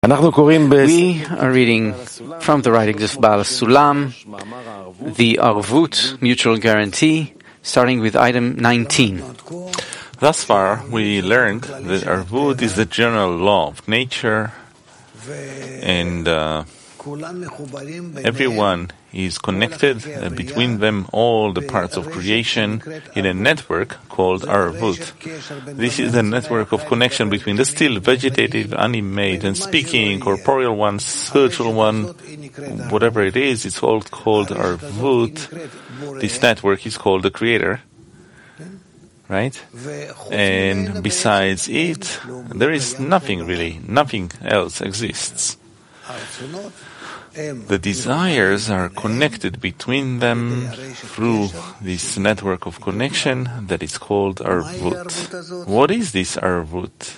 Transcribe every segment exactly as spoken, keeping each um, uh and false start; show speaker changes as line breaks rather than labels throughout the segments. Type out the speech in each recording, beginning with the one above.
We are reading from the writings of Baal Sulam, the Arvut, mutual guarantee, starting with item nineteen.
Thus far, we learned that Arvut is the general law of nature, and uh, everyone is connected uh, between them, all the parts of creation, in a network called Arvut. This is the network of connection between the still, vegetative, animate, and speaking, corporeal one, spiritual one, whatever it is, it's all called Arvut. This network is called the Creator. Right? And besides it, there is nothing really, nothing else exists. The desires are connected between them through this network of connection that is called Arvut. What is this Arvut?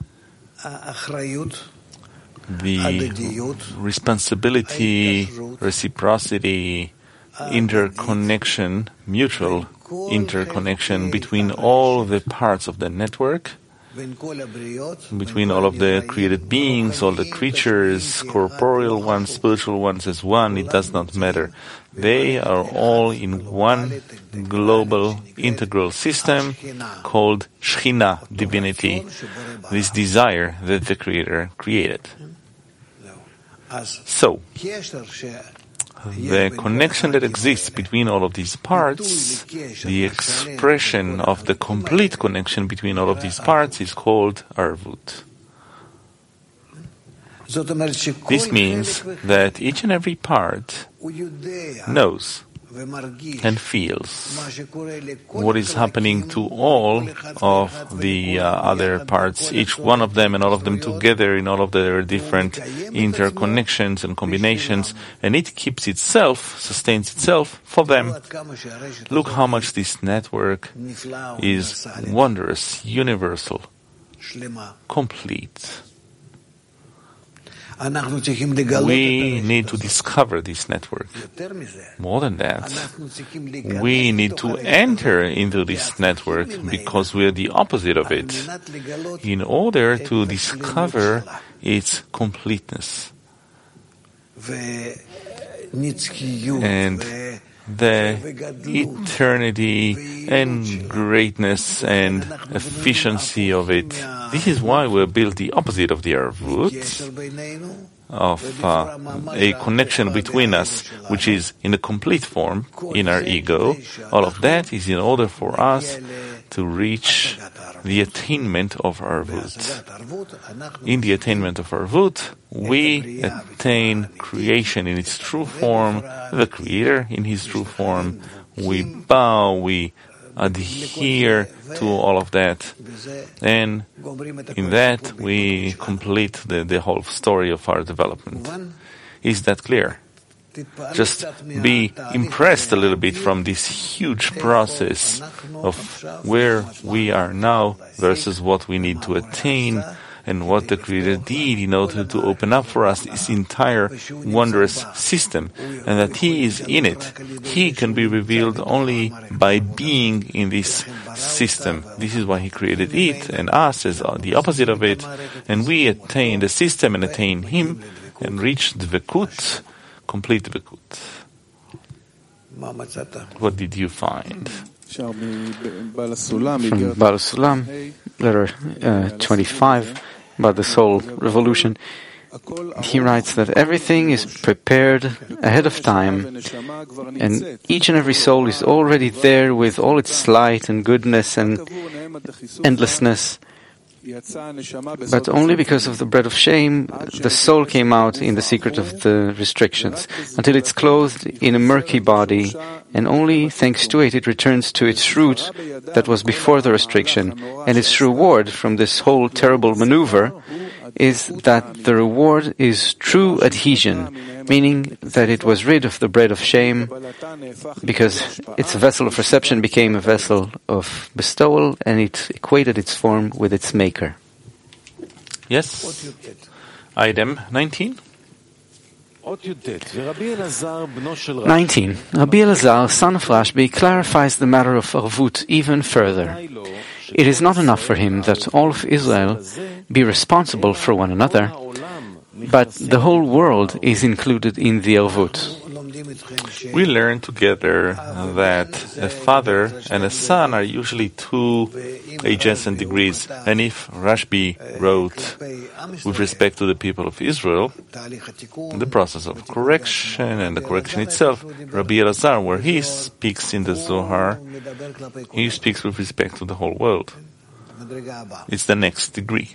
The responsibility, reciprocity, interconnection, mutual interconnection between all the parts of the network, between all of the created beings, all the creatures, corporeal ones, spiritual ones as one, it does not matter. They are all in one global integral system called Shekhinah, divinity, this desire that the Creator created. So, the connection that exists between all of these parts, the expression of the complete connection between all of these parts is called Arvut. This means that each and every part knows and feels what is happening to all of the uh, other parts, each one of them and all of them together in all of their different interconnections and combinations, and it keeps itself, sustains itself for them. Look how much this network is wondrous, universal, complete. We need to discover this network. More than that, we need to enter into this network because we are the opposite of it, in order to discover its completeness and the eternity and greatness and efficiency of it. This is why we built the opposite of the Arvut, of uh, a connection between us, which is in a complete form in our ego. All of that is in order for us to reach the attainment of Arvut. In the attainment of Arvut, we attain creation in its true form, the Creator in His true form. We bow, we adhere to all of that, and in that we complete the, the whole story of our development. Is that clear? Just be impressed a little bit from this huge process of where we are now versus what we need to attain and what the Creator did in order to open up for us this entire wondrous system, and that He is in it. He can be revealed only by being in this system. This is why He created it and us as the opposite of it, and we attain the system and attain Him and reach Dvekut, complete Dvekut. What did you find?
From Baal Sulam, letter uh, twenty-five, about the soul revolution. He writes that everything is prepared ahead of time, and each and every soul is already there with all its light and goodness and endlessness. But only because of the bread of shame, the soul came out in the secret of the restrictions, until it's clothed in a murky body, and only thanks to it, it returns to its root that was before the restriction. And its reward from this whole terrible maneuver is that the reward is true adhesion, meaning that it was rid of the bread of shame, because its vessel of reception became a vessel of bestowal, and it equated its form with its maker.
Yes. Item nineteen.
nineteen. Rabbi Elazar, son of Rashbi, clarifies the matter of Arvut even further. It is not enough for him that all of Israel be responsible for one another, but the whole world is included in the Ervut.
We learn together that a father and a son are usually two adjacent degrees. And if Rashbi wrote with respect to the people of Israel, the process of correction and the correction itself, Rabbi Elazar, where he speaks in the Zohar, he speaks with respect to the whole world. It's the next degree.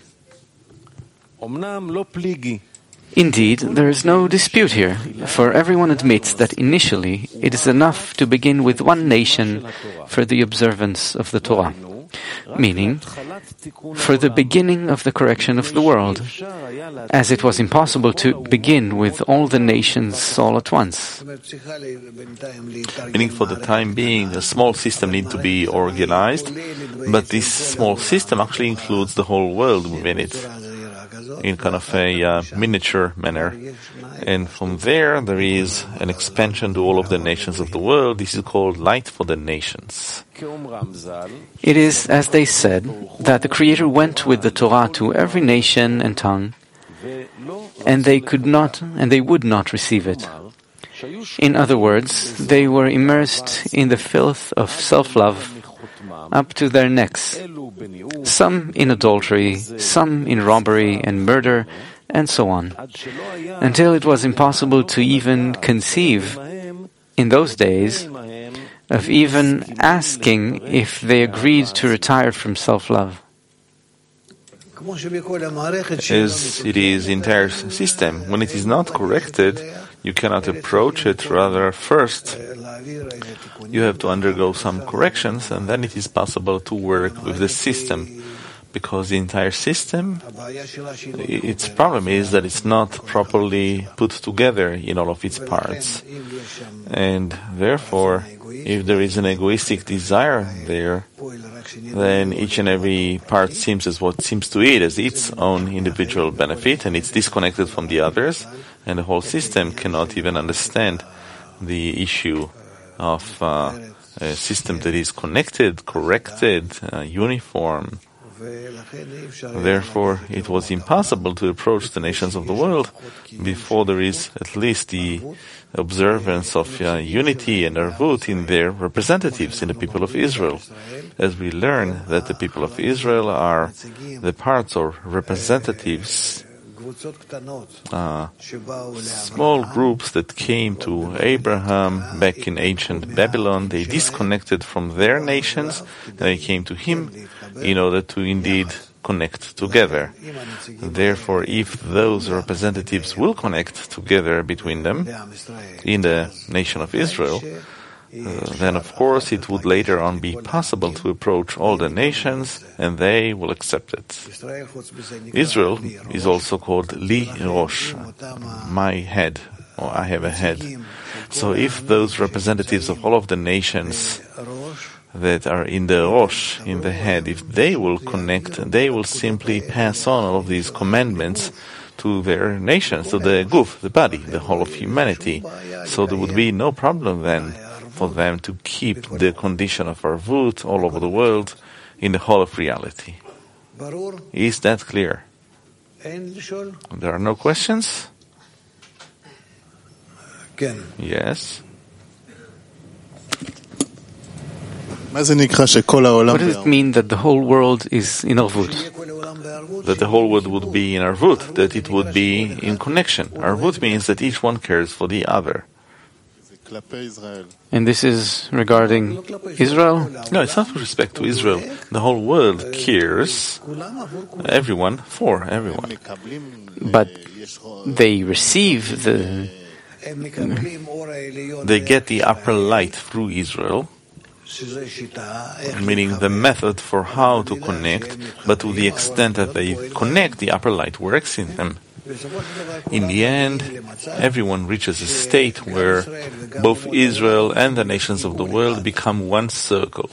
Indeed, there is no dispute here, for everyone admits that initially it is enough to begin with one nation for the observance of the Torah, meaning for the beginning of the correction of the world, as it was impossible to begin with all the nations all at once.
Meaning for the time being, a small system needs to be organized, but this small system actually includes the whole world within it, in kind of a uh, miniature manner. And from there, there is an expansion to all of the nations of the world. This is called Light for the Nations.
It is, as they said, that the Creator went with the Torah to every nation and tongue, and they could not, and they would not receive it. In other words, they were immersed in the filth of self-love up to their necks, some in adultery, some in robbery and murder, and so on, until it was impossible to even conceive, in those days, of even asking if they agreed to retire from self-love.
As it is the entire system, when it is not corrected, you cannot approach it. Rather, first, you have to undergo some corrections, and then it is possible to work with the system. Because the entire system, its problem is that it's not properly put together in all of its parts. And therefore, if there is an egoistic desire there, then each and every part seems as what seems to it as its own individual benefit, and it's disconnected from the others, and the whole system cannot even understand the issue of uh, a system that is connected, corrected, uh, uniform. Therefore, it was impossible to approach the nations of the world before there is at least the observance of uh, unity and Ervut in their representatives, in the people of Israel. As we learn that the people of Israel are the parts or representatives, uh, small groups that came to Abraham back in ancient Babylon. They disconnected from their nations, they came to him in order to indeed connect together. Therefore, if those representatives will connect together between them in the nation of Israel, uh, then of course it would later on be possible to approach all the nations and they will accept it. Israel is also called Li Rosh, my head, or I have a head. So if those representatives of all of the nations that are in the Rosh, in the head, if they will connect, they will simply pass on all of these commandments to their nations, to the Guf, the body, the whole of humanity. So there would be no problem then for them to keep the condition of Ervut all over the world in the whole of reality. Is that clear? There are no questions? Yes.
What does it mean that the whole world is in Ervut?
That the whole world would be in Ervut, that it would be in connection. Ervut means that each one cares for the other.
And this is regarding Israel?
No, it's not with respect to Israel. The whole world cares, everyone, for everyone.
But they receive the...
They get the upper light through Israel, meaning the method for how to connect, but to the extent that they connect, the upper light works in them. In the end, everyone reaches a state where both Israel and the nations of the world become one circle.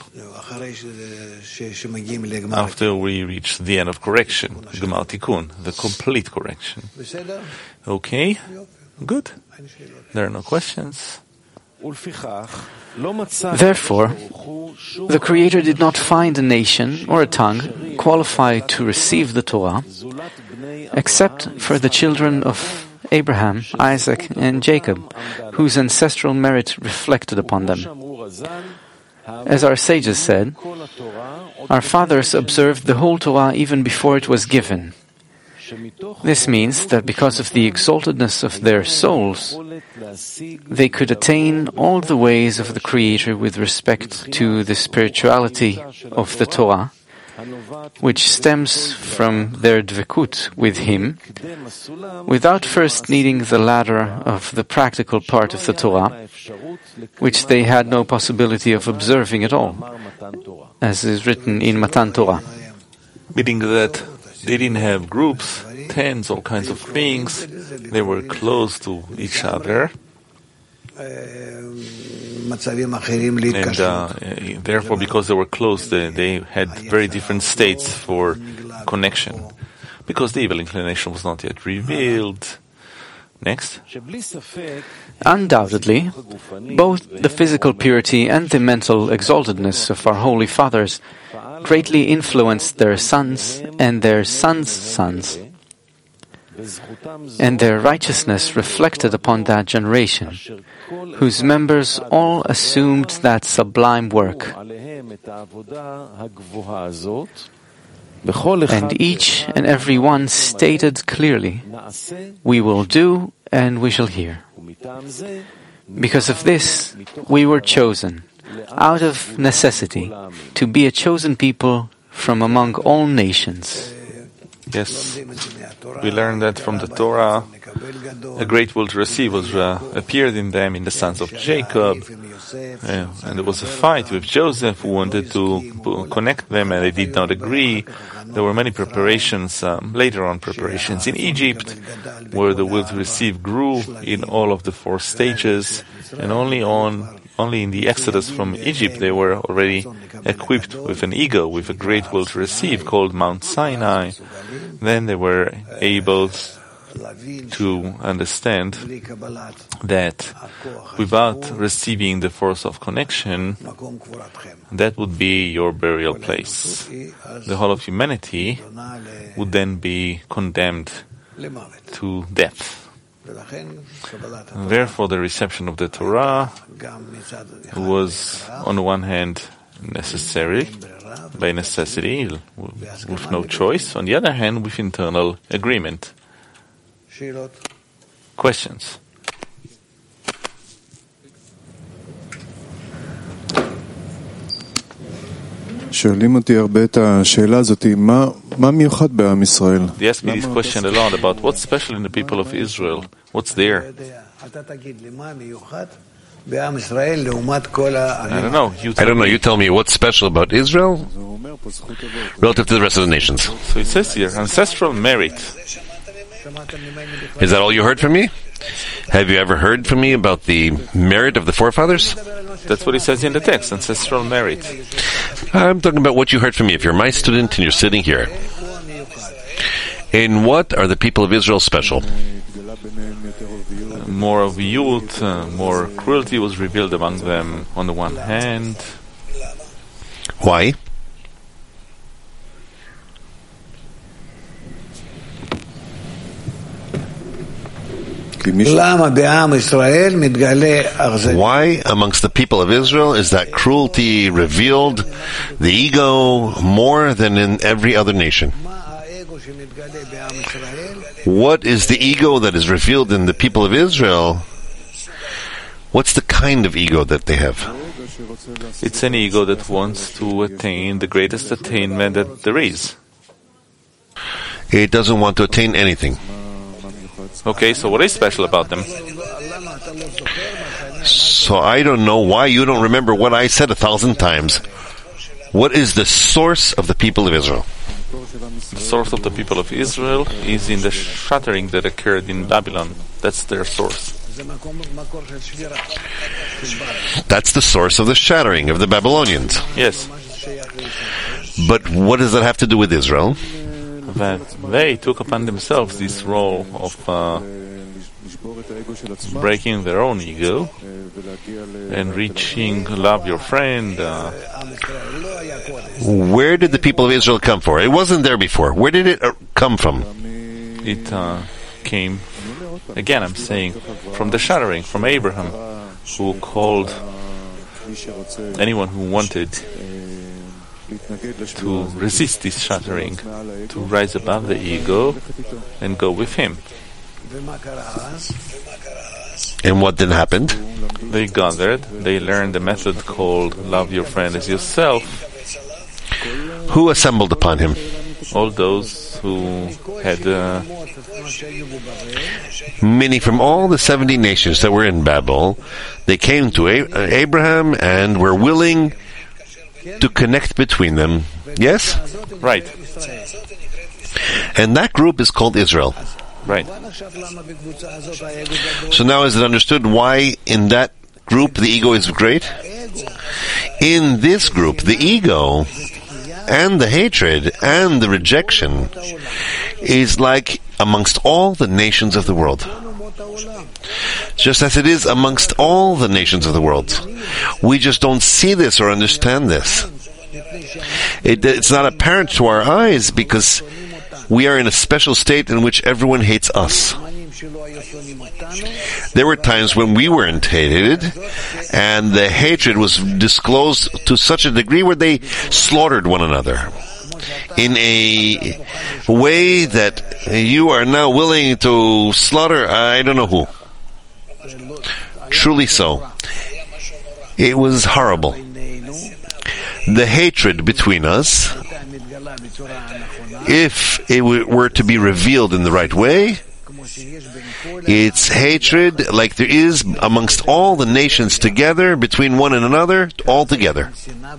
After we reach the end of correction, Gemar Tikkun, the complete correction. Okay? Good. There are no questions.
Therefore, the Creator did not find a nation or a tongue qualified to receive the Torah, except for the children of Abraham, Isaac, and Jacob, whose ancestral merit reflected upon them. As our sages said, our fathers observed the whole Torah even before it was given. This means that because of the exaltedness of their souls, they could attain all the ways of the Creator with respect to the spirituality of the Torah, which stems from their dvekut with Him, without first needing the ladder of the practical part of the Torah, which they had no possibility of observing at all, as is written in Matan Torah.
Meaning that they didn't have groups, tens, all kinds of beings. They were close to each other. And uh, therefore, because they were close, they, they had very different states for connection. Because the evil inclination was not yet revealed. Next.
Undoubtedly, both the physical purity and the mental exaltedness of our Holy Fathers greatly influenced their sons and their sons' sons, and their righteousness reflected upon that generation, whose members all assumed that sublime work. And each and every one stated clearly, "We will do and we shall hear." Because of this, we were chosen, out of necessity, to be a chosen people from among all nations.
Yes, we learned that from the Torah. A great will to receive was uh, appeared in them in the sons of Jacob, uh, and there was a fight with Joseph who wanted to connect them, and they did not agree. There were many preparations, um, later on preparations in Egypt, where the will to receive grew in all of the four stages, and only on only in the Exodus from Egypt they were already equipped with an ego, with a great will to receive called Mount Sinai. Then they were able to understand that without receiving the force of connection, that would be your burial place. The whole of humanity would then be condemned to death. Therefore, the reception of the Torah was, on the one hand, necessary, by necessity, with no choice. On the other hand, with internal agreement. Questions?
שואלים אותי הרבה את השאלה הזאת, מה, מה מיוחד בעם ישראל?
They ask me this question a lot about what's special in the people of Israel. What's there? I don't know. You
I don't know. You tell me what's special about Israel relative to the rest of the nations.
So it says here, ancestral merit.
Is that all you heard from me? Have you ever heard from me about the merit of the forefathers?
That's what it says in the text, ancestral merit.
I'm talking about what you heard from me. If you're my student and you're sitting here, in what are the people of Israel special?
More of youth, uh, more cruelty was revealed among them on the one hand.
Why? Why amongst the people of Israel is that cruelty revealed, the ego, more than in every other nation? What is the ego that is revealed in the people of Israel? What's the kind of ego that they have?
It's an ego that wants to attain the greatest attainment that there is.
It doesn't want to attain anything.
Okay, so what is special about them?
So I don't know why you don't remember what I said a thousand times. What is the source of the people of Israel?
The source of the people of Israel is in the shattering that occurred in Babylon. That's their source.
That's the source of the shattering of the Babylonians.
Yes.
But what does that have to do with Israel?
That they took upon themselves this role of uh, breaking their own ego and reaching love your friend. Uh,
Where did the people of Israel come from? It wasn't there before. Where did it uh, come from?
it uh, came, again I'm saying, from the shattering, from Abraham, who called anyone who wanted to resist this shattering, to rise above the ego and go with him.
And what then happened?
They gathered, they learned the method called love your friend as yourself.
Who assembled upon him?
All those who had uh,
many from all the seventy nations that were in Babel, they came to A- Abraham and were willing to connect between them. Yes?
Right.
And that group is called Israel.
Right.
So now is it understood why in that group the ego is great? In this group, the ego and the hatred and the rejection is like amongst all the nations of the world. Just as it is amongst all the nations of the world. We just don't see this or understand this. It, it's not apparent to our eyes because we are in a special state in which everyone hates us. There were times when we weren't hated, and the hatred was disclosed to such a degree where they slaughtered one another in a way that you are now willing to slaughter I don't know who. Truly so. It was horrible. The hatred between us, if it were to be revealed in the right way, it's hatred like there is amongst all the nations together, between one and another, all together.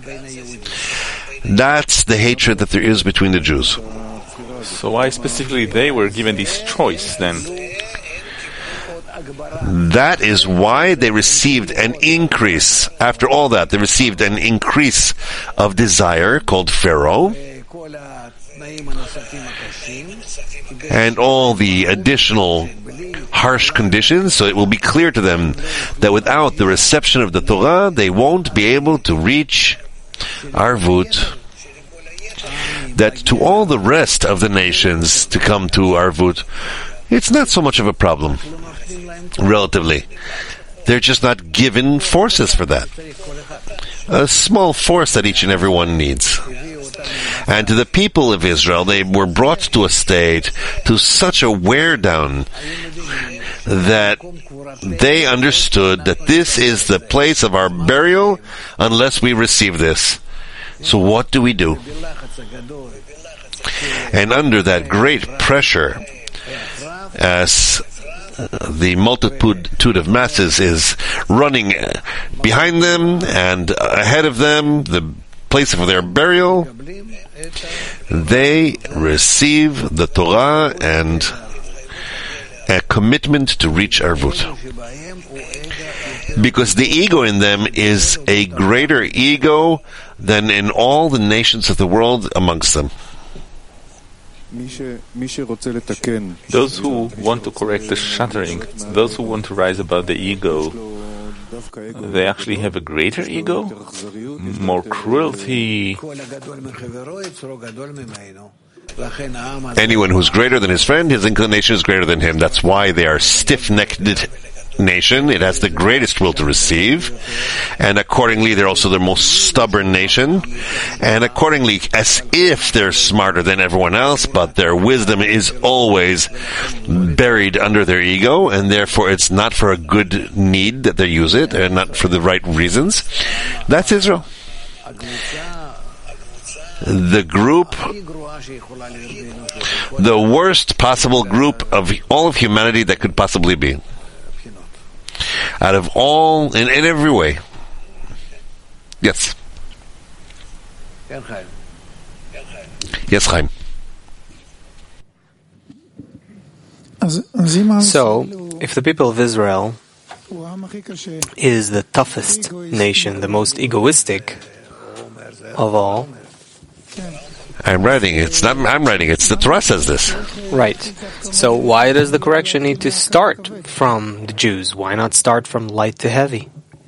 That's the hatred that there is between the Jews.
So why specifically they were given this choice then?
That is why they received an increase. After all that, they received an increase of desire called Pharaoh, and all the additional harsh conditions, so it will be clear to them that without the reception of the Torah, they won't be able to reach Arvut. That to all the rest of the nations to come to Arvut, it's not so much of a problem, relatively. They're just not given forces for that. A small force that each and every one needs. And to the people of Israel, they were brought to a state, to such a wear down, that they understood that this is the place of our burial unless we receive this. So what do we do? And under that great pressure, as the multitude of masses is running behind them and ahead of them, the place of their burial, they receive the Torah and a commitment to reach Arvut. Because the ego in them is a greater ego than in all the nations of the world amongst them.
Those who want to correct the shattering, those who want to rise above the ego, they actually have a greater ego, more cruelty.
Anyone who's greater than his friend, his inclination is greater than him. That's why they are stiff-necked nation. It has the greatest will to receive, and accordingly they're also the most stubborn nation, and accordingly as if they're smarter than everyone else, but their wisdom is always buried under their ego, and therefore it's not for a good need that they use it, and not for the right reasons. That's Israel. The group, the worst possible group of all of humanity that could possibly be. Out of all, in, in every way. Yes. Yes, Chaim.
So, if the people of Israel is the toughest nation, the most egoistic of all,
I'm writing. It's not. I'm writing. It's the Torah says this.
Right. So why does the correction need to start from the Jews? Why not start from light to heavy?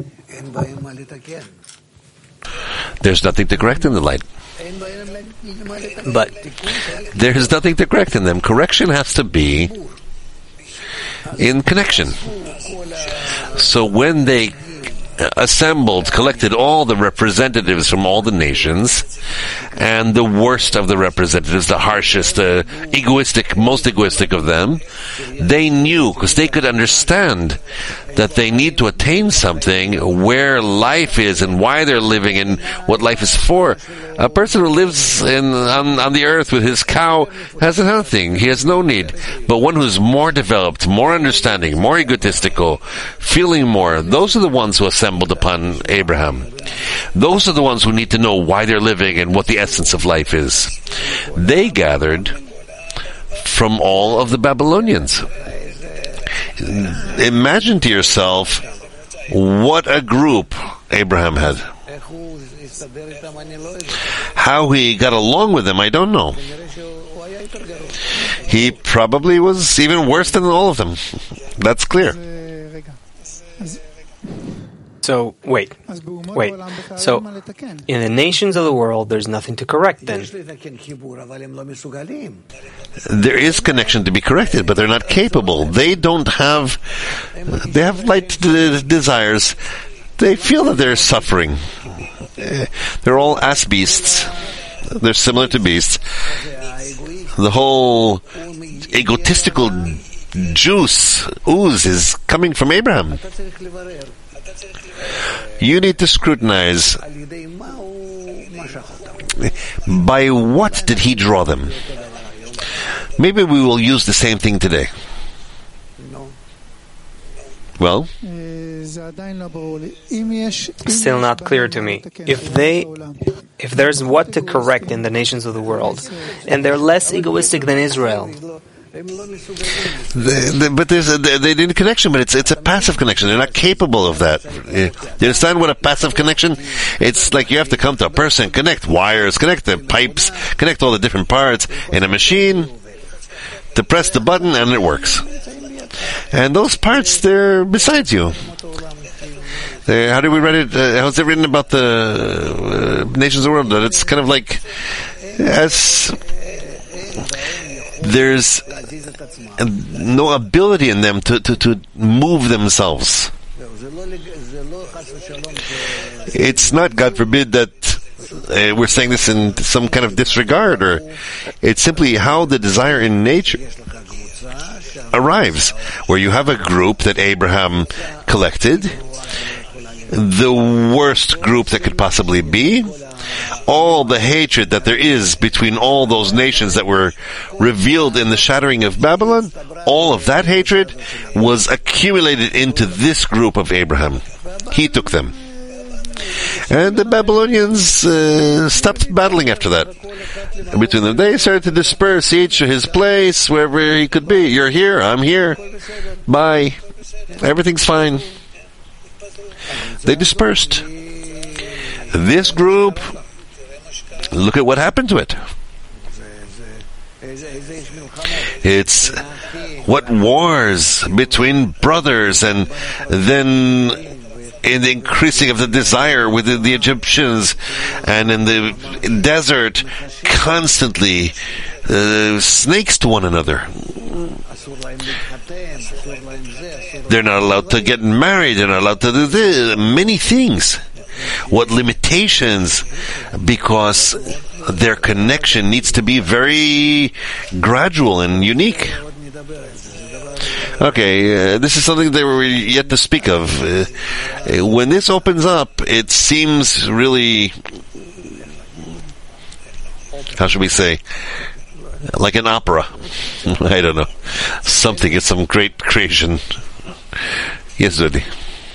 There's nothing to correct in the light.
But
There's nothing to correct in them. Correction has to be in connection. So when they assembled, collected all the representatives from all the nations, and the worst of the representatives, the harshest, the egoistic, most egoistic of them, they knew, because they could understand that they need to attain something where life is and why they're living and what life is for. A person who lives in, on, on the earth with his cow has nothing. He has no need. But one who's more developed, more understanding, more egotistical, feeling more, those are the ones who assembled upon Abraham. Those are the ones who need to know why they're living and what the essence of life is. They gathered from all of the Babylonians. Imagine to yourself what a group Abraham had. How he got along with them, I don't know. He probably was even worse than all of them. That's clear.
So, wait, wait. So, in the nations of the world, there's nothing to correct then.
There is connection to be corrected, but they're not capable. They don't have, they have light de- desires. They feel that they're suffering. They're all ass beasts. They're similar to beasts. The whole egotistical juice, ooze, is coming from Abraham. You need to scrutinize by what did he draw them. Maybe we will use the same thing today. Well,
Still not clear to me. If they, if there's what to correct in the nations of the world, and they're less egoistic than Israel,
The, the, but there's a, they, they need a connection, but it's it's a passive connection. They're not capable of that. You understand what a passive connection? It's like you have to come to a person, connect wires, connect the pipes, connect all the different parts in a machine, to press the button and it works. And those parts, they're besides you. They, how do we write it? Uh, how's it written about the uh, nations of the world? That it's kind of like as there's no ability in them to, to, to move themselves. It's not, God forbid, that uh, we're saying this in some kind of disregard, or it's simply how the desire in nature arrives, where you have a group that Abraham collected, the worst group that could possibly be, all the hatred that there is between all those nations that were revealed in the shattering of Babylon, all of that hatred was accumulated into this group of Abraham. He took them. And the Babylonians uh, stopped battling after that. Between them, they started to disperse, each to his place, wherever he could be. You're here, I'm here. Bye. Everything's fine. They dispersed. This group, look at what happened to it. It's what wars between brothers, and then in the increasing of the desire within the Egyptians, and in the desert, constantly uh, snakes to one another. They're not allowed to get married, they're not allowed to do this, many things. What limitations, because their connection needs to be very gradual and unique. Okay, uh, this is something that we're yet to speak of. Uh, when this opens up, it seems really, how should we say, like an opera. I don't know. Something, it's some great creation. Yes, Zodi.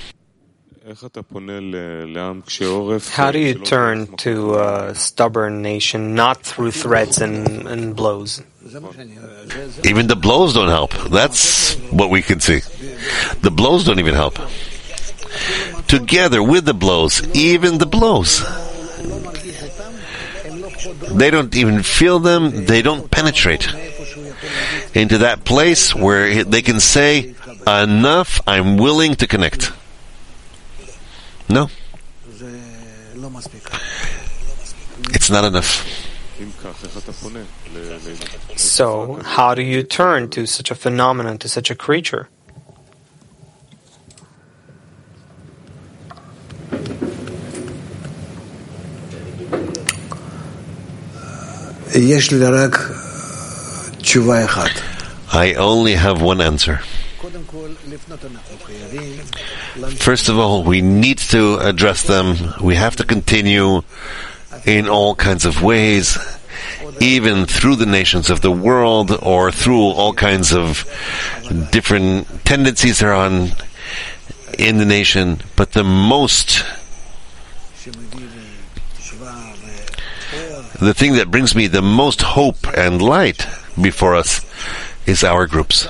How do you turn to a stubborn nation not through threats and, and blows?
Even the blows don't help. That's what we can see. The blows don't even help. Together with the blows, even the blows, they don't even feel them, they don't penetrate into that place where they can say, enough, I'm willing to connect. No. It's not enough.
So, how do you turn to such a phenomenon, to such a creature?
I only have one answer. First of all, we need to address them. We have to continue in all kinds of ways, even through the nations of the world or through all kinds of different tendencies there are on in the nation. But the most, the thing that brings me the most hope and light before us is our groups.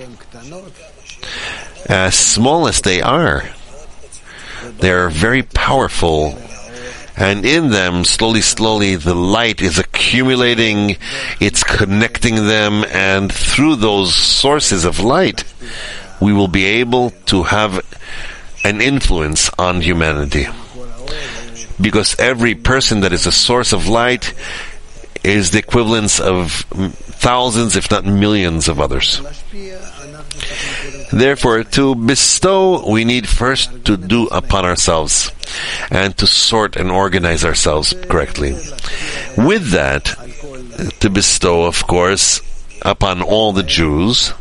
As small as they are, they are very powerful, and in them, slowly, slowly, the light is accumulating, it's connecting them, and through those sources of light, we will be able to have an influence on humanity. Because every person that is a source of light is the equivalence of thousands, if not millions, of others. Therefore, to bestow, we need first to do upon ourselves and to sort and organize ourselves correctly. With that, to bestow, of course, upon all the Jews,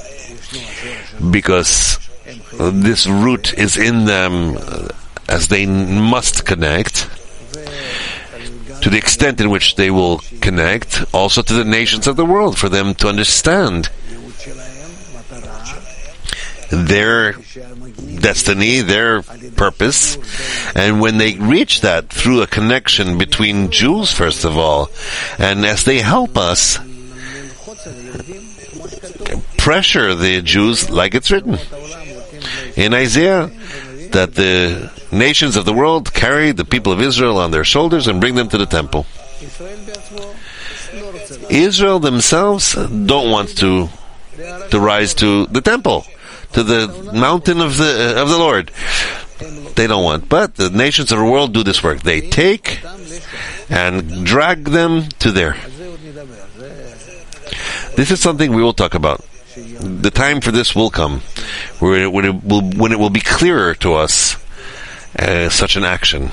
because this root is in them as they must connect, to the extent in which they will connect, also to the nations of the world, for them to understand their destiny, their purpose, and when they reach that through a connection between Jews, first of all, and as they help us pressure the Jews, like it's written in Isaiah, that the nations of the world carry the people of Israel on their shoulders and bring them to the temple. Israel themselves don't want to to rise to the temple, to the mountain of the uh, of the Lord. They don't want. But the nations of the world do this work. They take and drag them to there. This is something we will talk about. The time for this will come, when it, when it, will, when it will be clearer to us uh, such an action.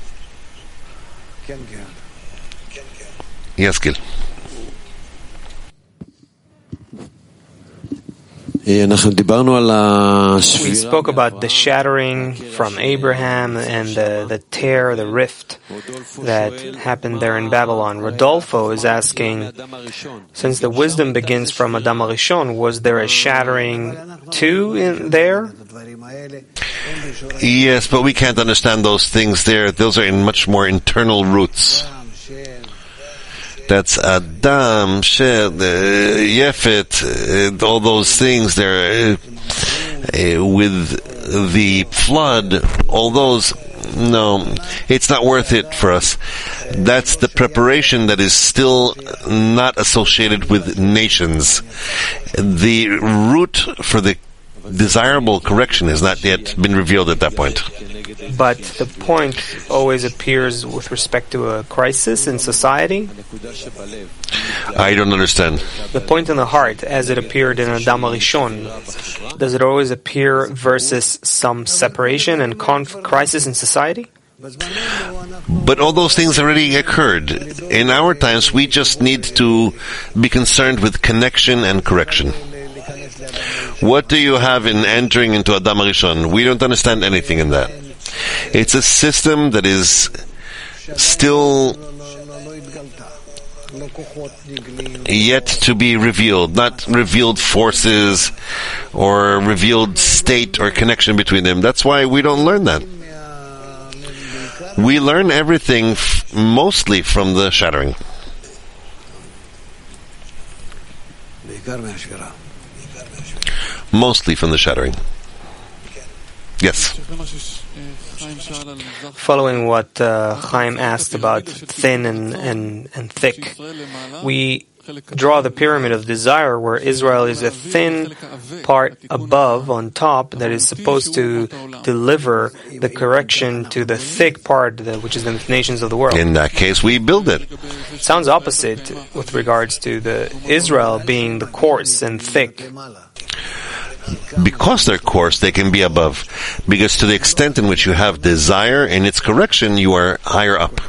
Yes, Gil.
We spoke about the shattering from Abraham and the, the tear, the rift that happened there in Babylon. Rodolfo is asking, since the wisdom begins from Adam HaRishon, was there a shattering too in there?
Yes, but we can't understand those things there. Those are in much more internal roots. That's Adam, Shed, uh, Yefet, uh, all those things there, uh, uh, with the flood, all those, no, it's not worth it for us. That's the preparation that is still not associated with nations. The root for the desirable correction has not yet been revealed at that point.
But the point always appears with respect to a crisis in society?
I don't understand.
The point in the heart, as it appeared in Adam HaRishon, does it always appear versus some separation and conf- crisis in society?
But all those things already occurred. In our times, we just need to be concerned with connection and correction. What do you have in entering into Adam HaRishon? We don't understand anything in that. It's a system that is still yet to be revealed, not revealed forces or revealed state or connection between them. That's why we don't learn that. We learn everything f- mostly from the shattering. Mostly from the shattering. Yes.
Following what uh, Chaim asked about thin and, and, and thick, we draw the pyramid of desire, where Israel is a thin part above, on top, that is supposed to deliver the correction to the thick part, which is the nations of the world.
In that case, we build it.
It sounds opposite with regards to the Israel being the coarse and thick.
Because they're coarse, they can be above. Because to the extent in which you have desire and its correction, you are higher up.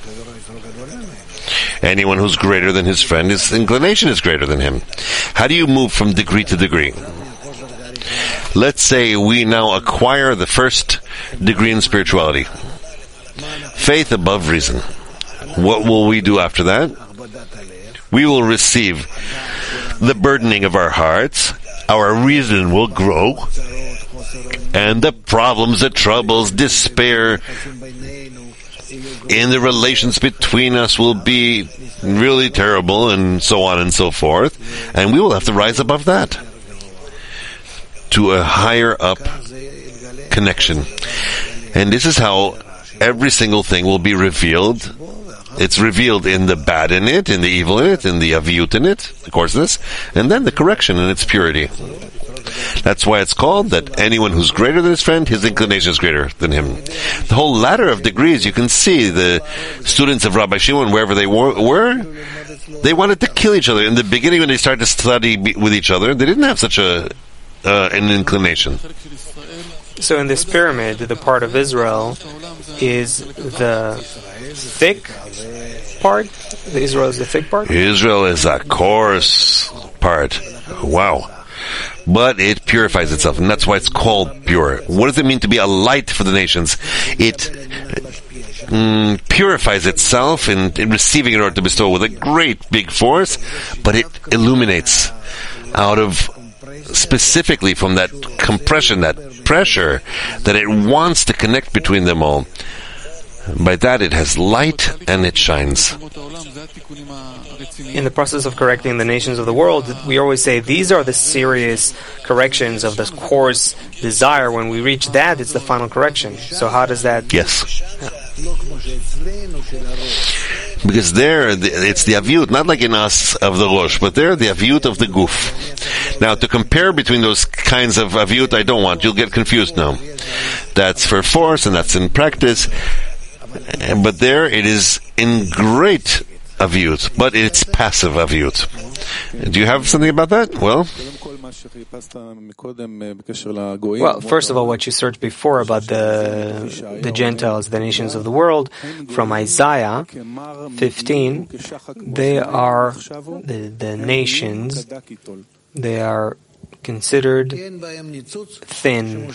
Anyone who's greater than his friend, his inclination is greater than him. How do you move from degree to degree? Let's say we now acquire the first degree in spirituality. Faith above reason. What will we do after that? We will receive the burdening of our hearts. Our reason will grow. And the problems, the troubles, despair in the relations between us will be really terrible, and so on and so forth. And we will have to rise above that to a higher up connection. And this is how every single thing will be revealed. It's revealed in the bad in it, in the evil in it, in the aviyut in it, the coarseness, and then the correction in its purity. That's why it's called that anyone who's greater than his friend, his inclination is greater than him. The whole ladder of degrees, you can see the students of Rabbi Shimon, wherever they were, they wanted to kill each other. In the beginning, when they started to study with each other, they didn't have such a uh, an inclination.
So in this pyramid, the part of Israel is the thick part? The Israel is the thick part?
Israel is a coarse part. Wow. But it purifies itself, and that's why it's called pure. What does it mean to be a light for the nations? It mm, purifies itself in, in receiving in order to bestow with a great big force, but it illuminates out of, specifically from that compression, that pressure, that it wants to connect between them all. By that it has light and it shines.
In the process of correcting the nations of the world, we always say these are the serious corrections of the coarse desire. When we reach that, it's the final correction. So how does that...
Yes. Yeah. Because there, it's the aviyut, not like in us of the rosh, but there, the aviyut of the guf. Now, to compare between those kinds of aviyut, I don't want. You'll get confused now. That's for force, and that's in practice. But there, it is in great aviyut, but it's passive aviyut. Do you have something about that? Well,
well, first of all, what you searched before about the the Gentiles, the nations of the world, from Isaiah fifteen, they are the, the nations. They are considered thin.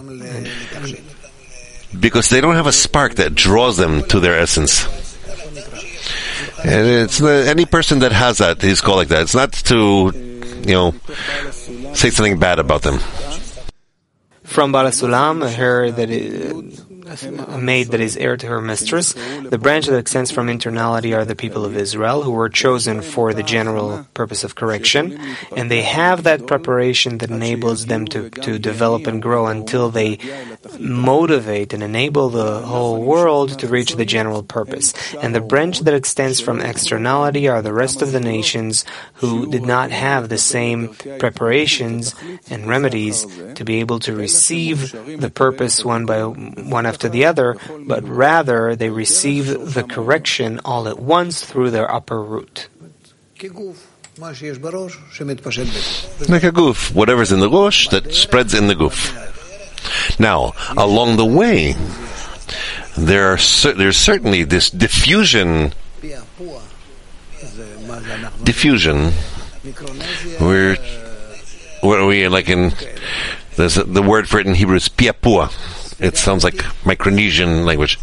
Because they don't have a spark that draws them to their essence. And it's the, any person that has that is called like that. It's not to, you know, say something bad about them.
From Bala Sulam, a her that is, a maid that is heir to her mistress. The branch that extends from internality are the people of Israel, who were chosen for the general purpose of correction, and they have that preparation that enables them to, to develop and grow until they motivate and enable the whole world to reach the general purpose. And the branch that extends from externality are the rest of the nations who did not have the same preparations and remedies to be able to receive the purpose one by one after the other, but rather they receive the correction all at once through their upper root.
Like a guf, whatever's in the rosh that spreads in the guf. Now, along the way, there are cer- there's certainly this diffusion. Diffusion. We're what are we like in? There's a, the word for it in Hebrew is piapua. It sounds like Micronesian language.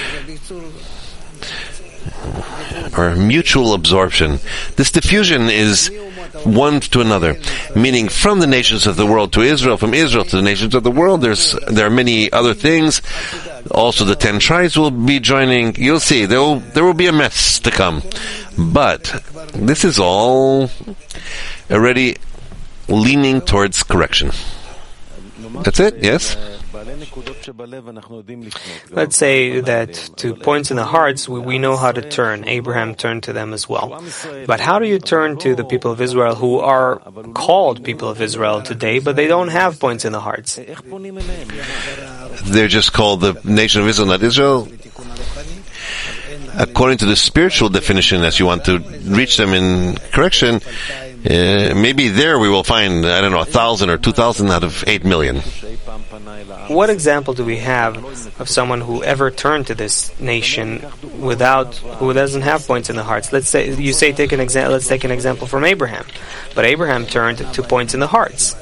Or mutual absorption. This diffusion is one to another, meaning from the nations of the world to Israel, from Israel to the nations of the world. There's there are many other things. Also, the ten tribes will be joining. You'll see there will there will be a mess to come, but this is all already leaning towards correction. That's it. Yes.
Let's say that to points in the hearts, we, we know how to turn. Abraham turned to them as well. But how do you turn to the people of Israel who are called people of Israel today, but they don't have points in the hearts?
They're just called the nation of Israel, not Israel. According to the spiritual definition, as you want to reach them in correction, uh, maybe there we will find, I don't know, a thousand or two thousand out of eight million.
What example do we have of someone who ever turned to this nation without, who doesn't have points in the hearts? Let's say you say take an example. Let's take an example from Abraham, but Abraham turned to points in the hearts.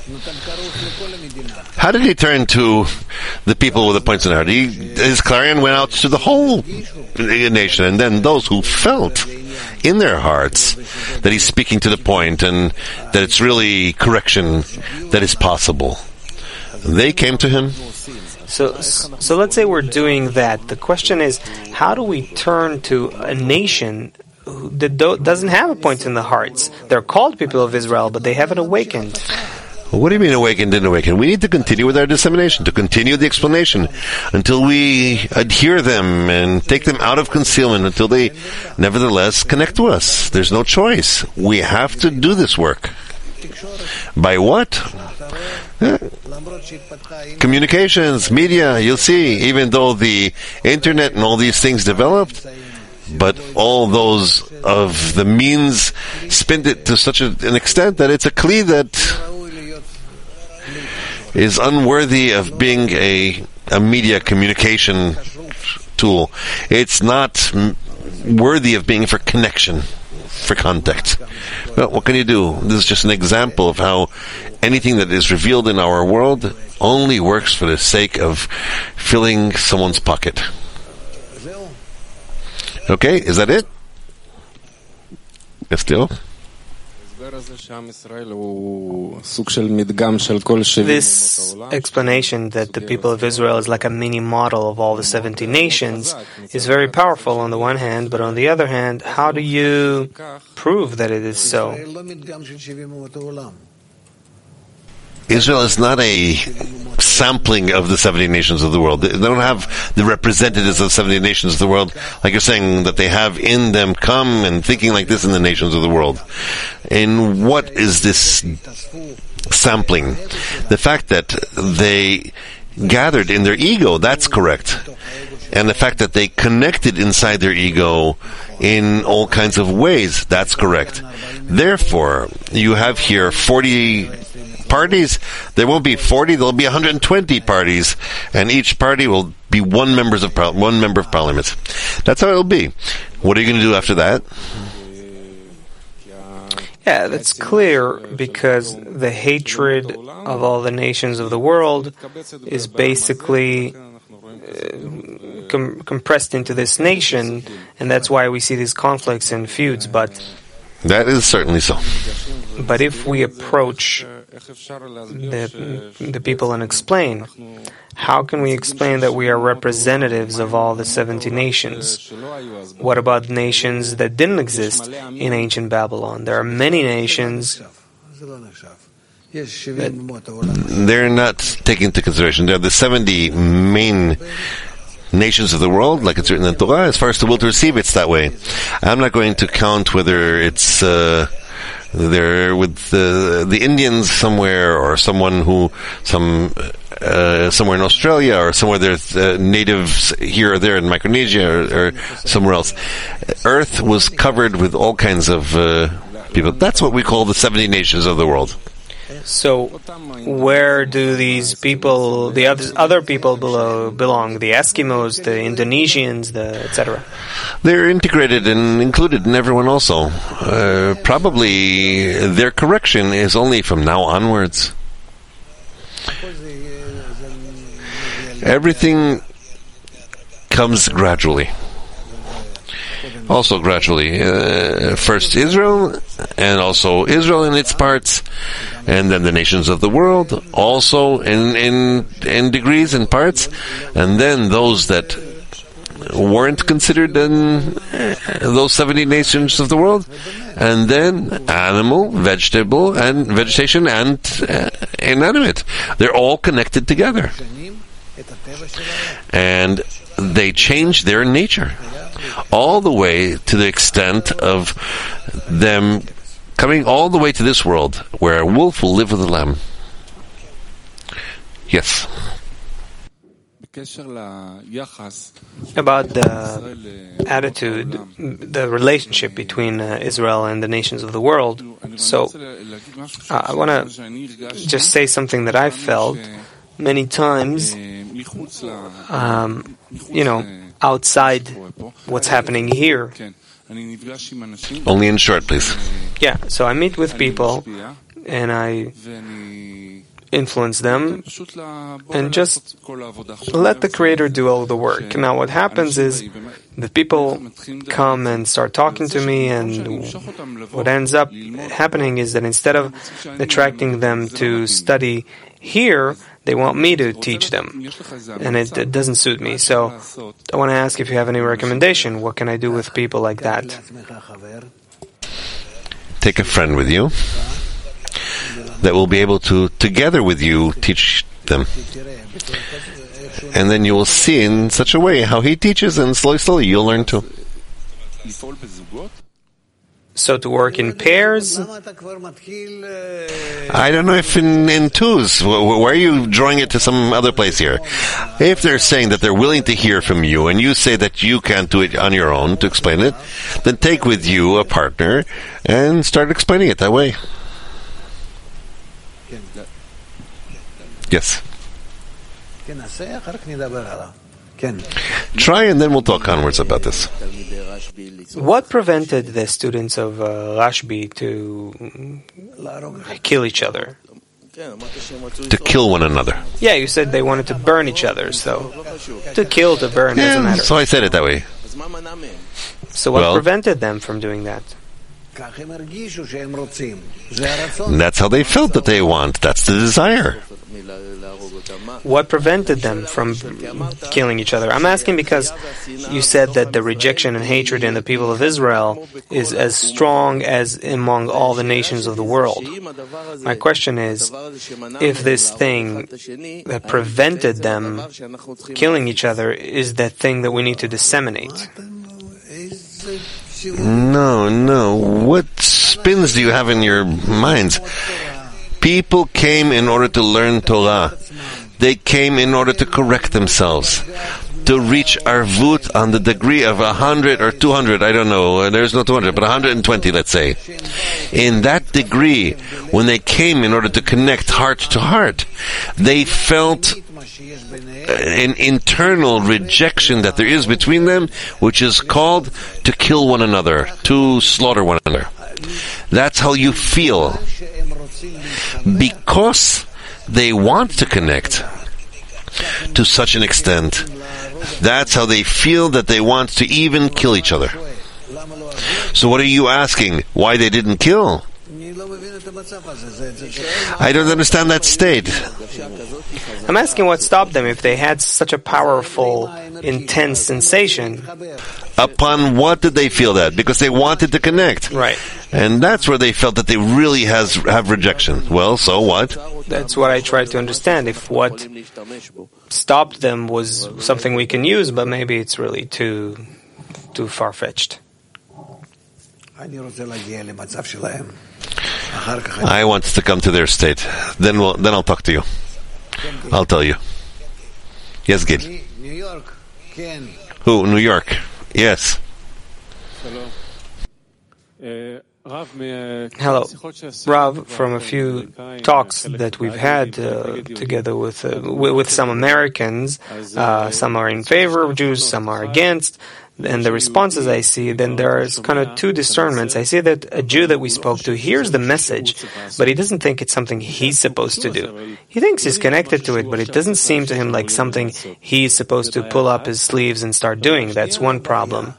How did he turn to the people with the points in the heart? He, his clarion went out to the whole nation, and then those who felt in their hearts that he's speaking to the point and that it's really correction that is possible, they came to him.
So, so let's say we're doing that. The question is, how do we turn to a nation that doesn't have a point in the hearts? They're called people of Israel, but they haven't awakened.
What do you mean awakened, didn't awaken? We need to continue with our dissemination, to continue the explanation until we adhere them and take them out of concealment, until they nevertheless connect to us. There's no choice. We have to do this work. By what? Eh, communications, media, you'll see, even though the internet and all these things developed, but all those of the means spin it to such a, an extent that it's a kli that is unworthy of being a, a media communication tool. It's not m- worthy of being for connection, for contact. Well, what can you do? This is just an example of how anything that is revealed in our world only works for the sake of filling someone's pocket. Okay, is that it? Yes, still?
This explanation that the people of Israel is like a mini model of all the seventy nations is very powerful on the one hand, but on the other hand, how do you prove that it is so?
Israel is not a sampling of the seventy nations of the world. They don't have the representatives of the seventy nations of the world, like you're saying, that they have in them come and thinking like this in the nations of the world. And what is this sampling? The fact that they gathered in their ego, that's correct. And the fact that they connected inside their ego in all kinds of ways, that's correct. Therefore, you have here forty parties. There won't be forty, there'll be one hundred twenty parties, and each party will be one members of par- one member of parliament. That's how it'll be. What are you going to do after that?
Yeah, that's clear, because the hatred of all the nations of the world is basically uh, com- compressed into this nation, and that's why we see these conflicts and feuds. But
that is certainly so.
But if we approach the, the people and explain, how can we explain that we are representatives of all the seventy nations? What about nations that didn't exist in ancient Babylon? There are many nations that
they're not taken into consideration. They're the seventy main nations of the world, like it's written in the Torah. As far as the will to receive, it's that way. I'm not going to count whether it's uh, they're with the the Indians somewhere, or someone who some uh, somewhere in Australia, or somewhere there's uh, natives here or there in Micronesia, or, or somewhere else. Earth was covered with all kinds of uh, people. That's what we call the seventy nations of the world.
So, where do these people, the other, other people below, belong? The Eskimos, the Indonesians, the et cetera.
They're integrated and included in everyone also. Uh, probably their correction is only from now onwards. Everything comes gradually. Also gradually. Uh, first Israel, and also Israel in its parts, and then the nations of the world, also in, in, in degrees and parts, and then those that weren't considered in uh, those seventy nations of the world, and then animal, vegetable, and vegetation, and uh, inanimate. They're all connected together. And they change their nature, all the way to the extent of them coming all the way to this world, where a wolf will live with a lamb. Yes.
About the attitude, the relationship between uh, Israel and the nations of the world. So, uh, I want to just say something that I've felt many times, um, you know, outside what's happening here.
Only in short, please.
Yeah, so I meet with people and I influence them and just let the Creator do all the work. Now what happens is the people come and start talking to me, and what ends up happening is that instead of attracting them to study here, they want me to teach them, and it, it doesn't suit me. So I want to ask if you have any recommendation. What can I do with people like that?
Take a friend with you that will be able to, together with you, teach them. And then you will see in such a way how he teaches, and slowly, slowly you'll learn too.
So to work in pairs?
I don't know if in, in twos. Why are you drawing it to some other place here? If they're saying that they're willing to hear from you, and you say that you can't do it on your own to explain it, then take with you a partner and start explaining it that way. Yes. Try, and then we'll talk onwards about this.
What prevented the students of uh, Rashbi to kill each other?
To kill one another.
Yeah, you said they wanted to burn each other, so to kill, to burn,
yeah,
doesn't matter.
So I said it that way.
So what
well,
prevented them from doing that?
That's how they felt that they want. That's the desire.
What prevented them from killing each other? I'm asking because you said that the rejection and hatred in the people of Israel is as strong as among all the nations of the world. My question is, if this thing that prevented them killing each other is that thing that we need to disseminate.
No, no. What spins do you have in your minds? People came in order to learn Torah. They came in order to correct themselves, to reach arvut on the degree of a hundred or two hundred, I don't know, there's no two hundred, but one hundred twenty, let's say. In that degree, when they came in order to connect heart to heart, they felt an internal rejection that there is between them, which is called to kill one another, to slaughter one another. That's how you feel. Because they want to connect to such an extent, that's how they feel that they want to even kill each other. So what are you asking? Why they didn't kill? I don't understand that state.
I'm asking what stopped them if they had such a powerful, intense sensation.
Upon what did they feel that? Because they wanted to connect.
Right.
And that's where they felt that they really has have rejection. Well, so what?
That's what I tried to understand. If what stopped them was something we can use, but maybe it's really too too far-fetched.
I want to come to their state. Then we'll, then I'll talk to you. I'll tell you. Yes, Gil.
New York.
Who? New York. Yes.
Hello, Rav. From a few talks that we've had uh, together with uh, with some Americans, uh, some are in favor of Jews, some are against. And the responses I see, then there's kind of two discernments. I see that a Jew that we spoke to hears the message, but he doesn't think it's something he's supposed to do. He thinks he's connected to it, but it doesn't seem to him like something he's supposed to pull up his sleeves and start doing. That's one problem.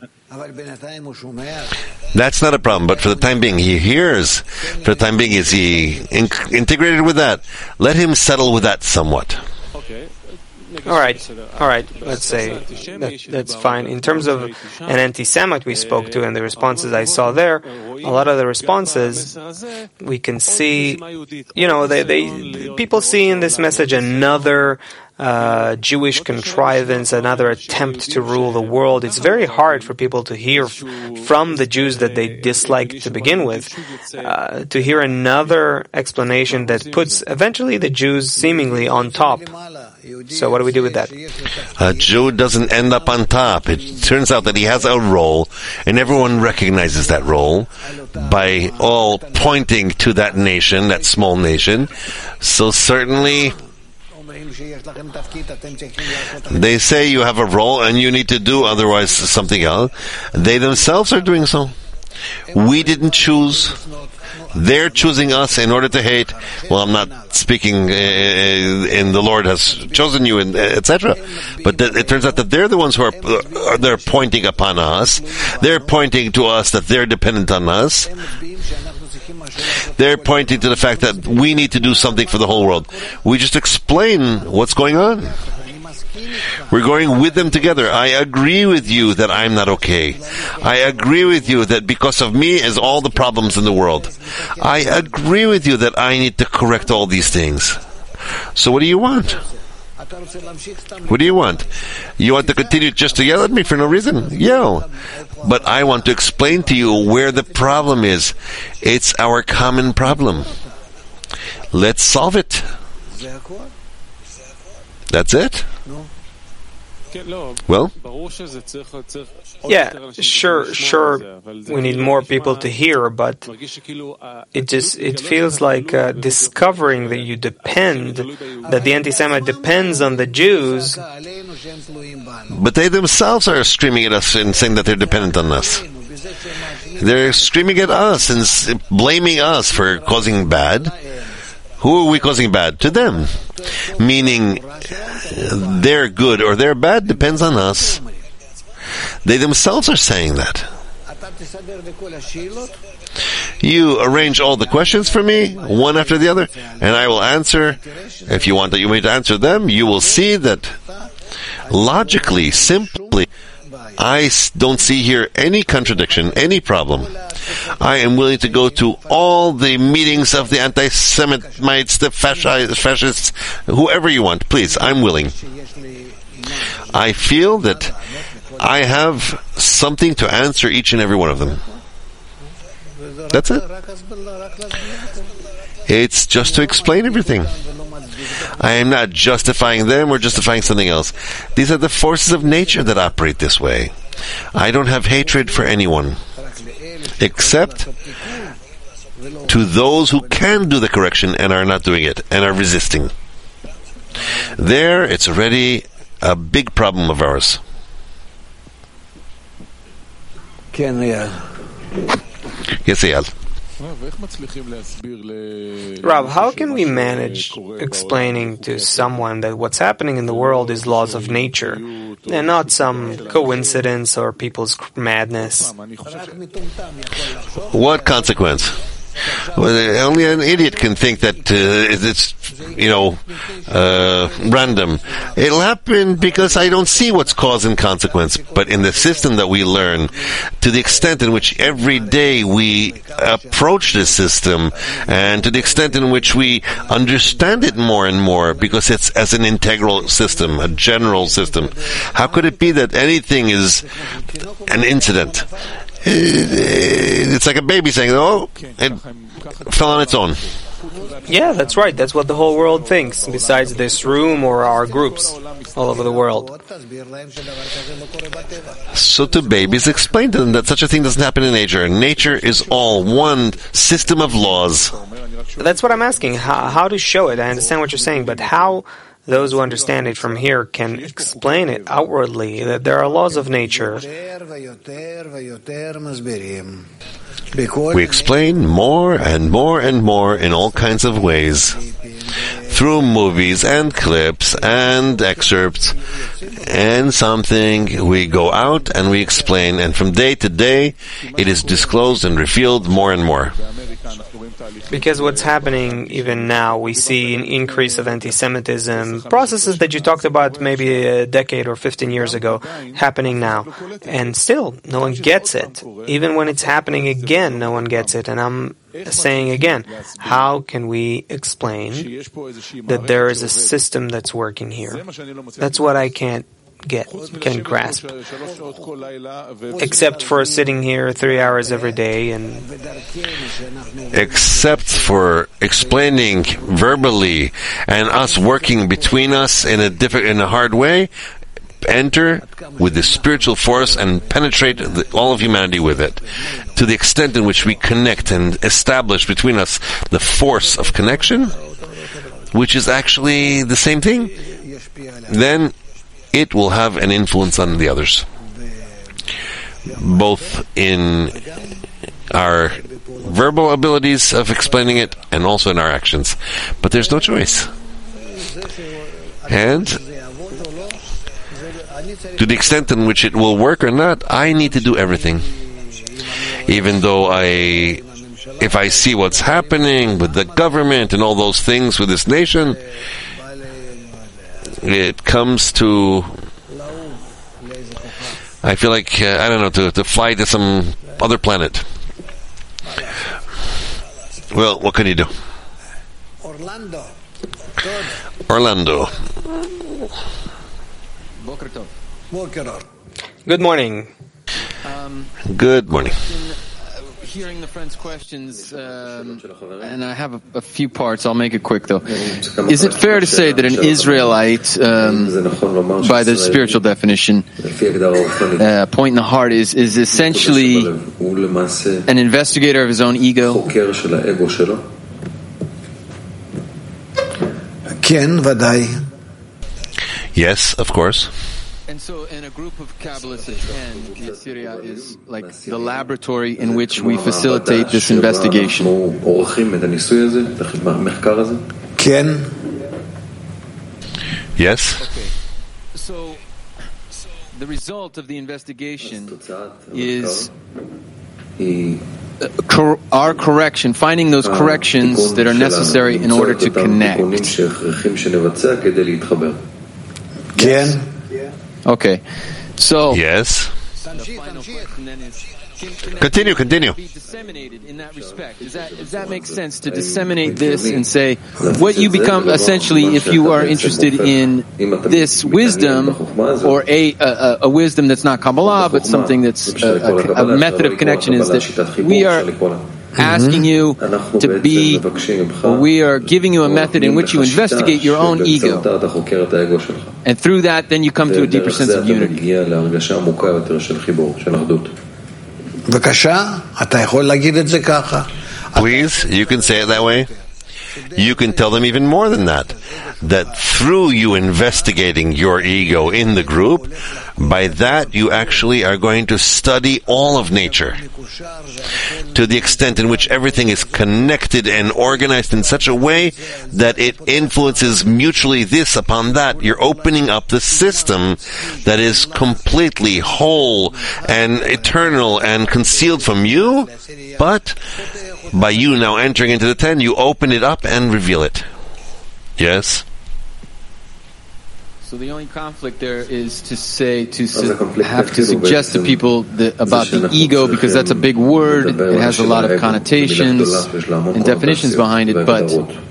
That's not a problem, but for the time being, he hears. For the time being, is he in- integrated with that? Let him settle with that somewhat.
All right, all right. Let's say that, that's fine. In terms of an anti-Semite we spoke to and the responses I saw there, a lot of the responses we can see, you know, they, they people see in this message another uh, Jewish contrivance, another attempt to rule the world. It's very hard for people to hear from the Jews that they dislike to begin with, uh, to hear another explanation that puts eventually the Jews seemingly on top. So what do we do with that?
A Jew doesn't end up on top. It turns out that he has a role, and everyone recognizes that role by all pointing to that nation, that small nation. So certainly they say you have a role and you need to do otherwise something else. They themselves are doing so. We didn't choose. They're choosing us in order to hate. Well, I'm not speaking uh, in the Lord has chosen you, et cetera. But th- it turns out that they're the ones who are uh, they're pointing upon us. They're pointing to us that they're dependent on us. They're pointing to the fact that we need to do something for the whole world. We just explain what's going on. We're going with them together. I agree with you that I'm not okay. I agree with you that because of me is all the problems in the world. I agree with you that I need to correct all these things. So what do you want? What do you want? You want to continue just to yell at me for no reason? Yell. But I want to explain to you where the problem is. It's our common problem. Let's solve it. That's it? Well?
Yeah, sure, sure, we need more people to hear, but it just, it feels like uh, discovering that you depend, that the anti-Semite depends on the Jews.
But they themselves are screaming at us and saying that they're dependent on us. They're screaming at us and blaming us for causing bad. Who are we causing bad? To them. Meaning, their good or their bad depends on us. They themselves are saying that. You arrange all the questions for me, one after the other, and I will answer. If you want that you may answer them, you will see that logically, simply, I don't see here any contradiction, any problem. I am willing to go to all the meetings of the anti-Semites, the fascists, whoever you want. Please, I'm willing. I feel that I have something to answer each and every one of them. That's it. It's just to explain everything. I am not justifying them or justifying something else. These are the forces of nature that operate this way. I don't have hatred for anyone, except to those who can do the correction and are not doing it, and are resisting. There, it's already a big problem of ours. Yes, Eyal.
Rav, how can we manage explaining to someone that what's happening in the world is laws of nature and not some coincidence or people's madness?
What consequence? Well, only an idiot can think that uh, it's, you know, uh, random. It'll happen because I don't see what's cause and consequence. But in the system that we learn, to the extent in which every day we approach this system, and to the extent in which we understand it more and more, because it's as an integral system, a general system, how could it be that anything is an incident? It's like a baby saying, oh, it fell on its own.
Yeah, that's right. That's what the whole world thinks, besides this room or our groups all over the world.
So to babies, explain to them that such a thing doesn't happen in nature. Nature is all one system of laws.
That's what I'm asking, how, how to show it. I understand what you're saying, but how those who understand it from here can explain it outwardly, that there are laws of nature.
We explain more and more and more in all kinds of ways, through movies and clips and excerpts and something. We go out and we explain, and from day to day it is disclosed and revealed more and more.
Because what's happening even now, we see an increase of anti-Semitism, processes that you talked about maybe a decade or fifteen years ago, happening now. And still, no one gets it. Even when it's happening again, no one gets it. And I'm saying again, how can we explain that there is a system that's working here? That's what I can't get, can grasp. Except for sitting here three hours every day and...
Except for explaining verbally and us working between us in a different, in a hard way, enter with the spiritual force and penetrate the, all of humanity with it. To the extent in which we connect and establish between us the force of connection, which is actually the same thing, then it will have an influence on the others, both in our verbal abilities of explaining it and also in our actions. But there's no choice. And to the extent in which it will work or not, I need to do everything. Even though I, if I see what's happening with the government and all those things with this nation, it comes to, I feel like, uh, I don't know, to, to fly to some other planet. Well, what can you do?
Orlando.
Orlando.
Good morning.
Um,
Good morning.
Hearing the friends' questions, um, and I have a, a few parts. I'll make it quick, though. Is it fair to say that an Israelite, um, by the spiritual definition, uh, point in the heart, is, is essentially an investigator of his own ego?
Yes, of course.
And so, in a group of Kabbalists at ten, the Syria is like the laboratory in which we facilitate this investigation.
Yes.
Okay. So, the result of the investigation is cor- our correction, finding those corrections that are necessary in order to connect.
Yes.
Okay, so
yes.
The final question then is, can, can
Continue, continue.
Be disseminated in that respect. Does that does that make sense to disseminate this and say what you become essentially if you are interested in this wisdom or a a, a wisdom that's not Kabbalah but something that's a, a, a method of connection is that we are asking you to be, or we are giving you a method in which you investigate your own ego. And through that, then you come to a deeper sense of unity.
Please, you can say it that way. You can tell them even more than that. That through you investigating your ego in the group, by that you actually are going to study all of nature. To the extent in which everything is connected and organized in such a way that it influences mutually this upon that. You're opening up the system that is completely whole and eternal and concealed from you, but by you now entering into the ten, you open it up and reveal it. Yes?
So the only conflict there is to say, to su- have to suggest to people that, about the ego, because that's a big word, it has a lot of connotations and definitions behind it, but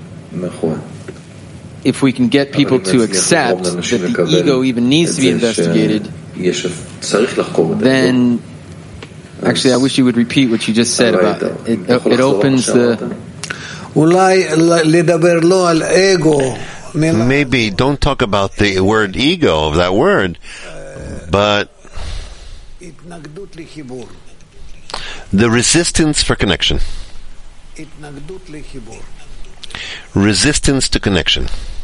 if we can get people to accept that the ego even needs to be investigated, then, actually I wish you would repeat what you just said about it. It, it opens the...
Maybe don't talk about the word ego of that word, but the resistance for connection. Resistance to connection.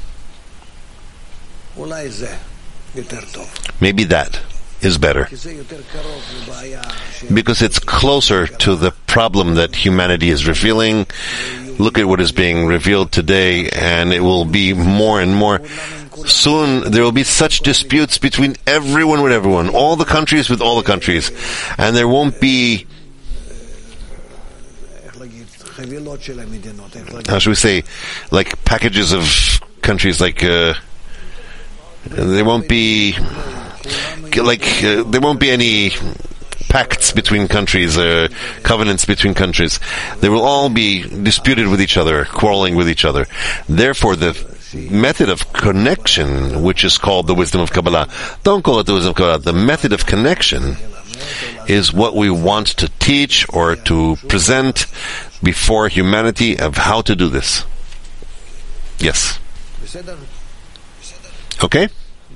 Maybe that is better. Because it's closer to the problem that humanity is revealing. Look at what is being revealed today, and it will be more and more. Soon there will be such disputes between everyone with everyone, all the countries with all the countries, and there won't be how should we say, like packages of countries, like uh, there won't be like uh, there won't be any pacts between countries, uh, covenants between countries. They will all be disputed with each other, quarreling with each other. Therefore, the method of connection, which is called the wisdom of Kabbalah, don't call it the wisdom of Kabbalah. The method of connection is what we want to teach or to present before humanity of how to do this. Yes. Okay?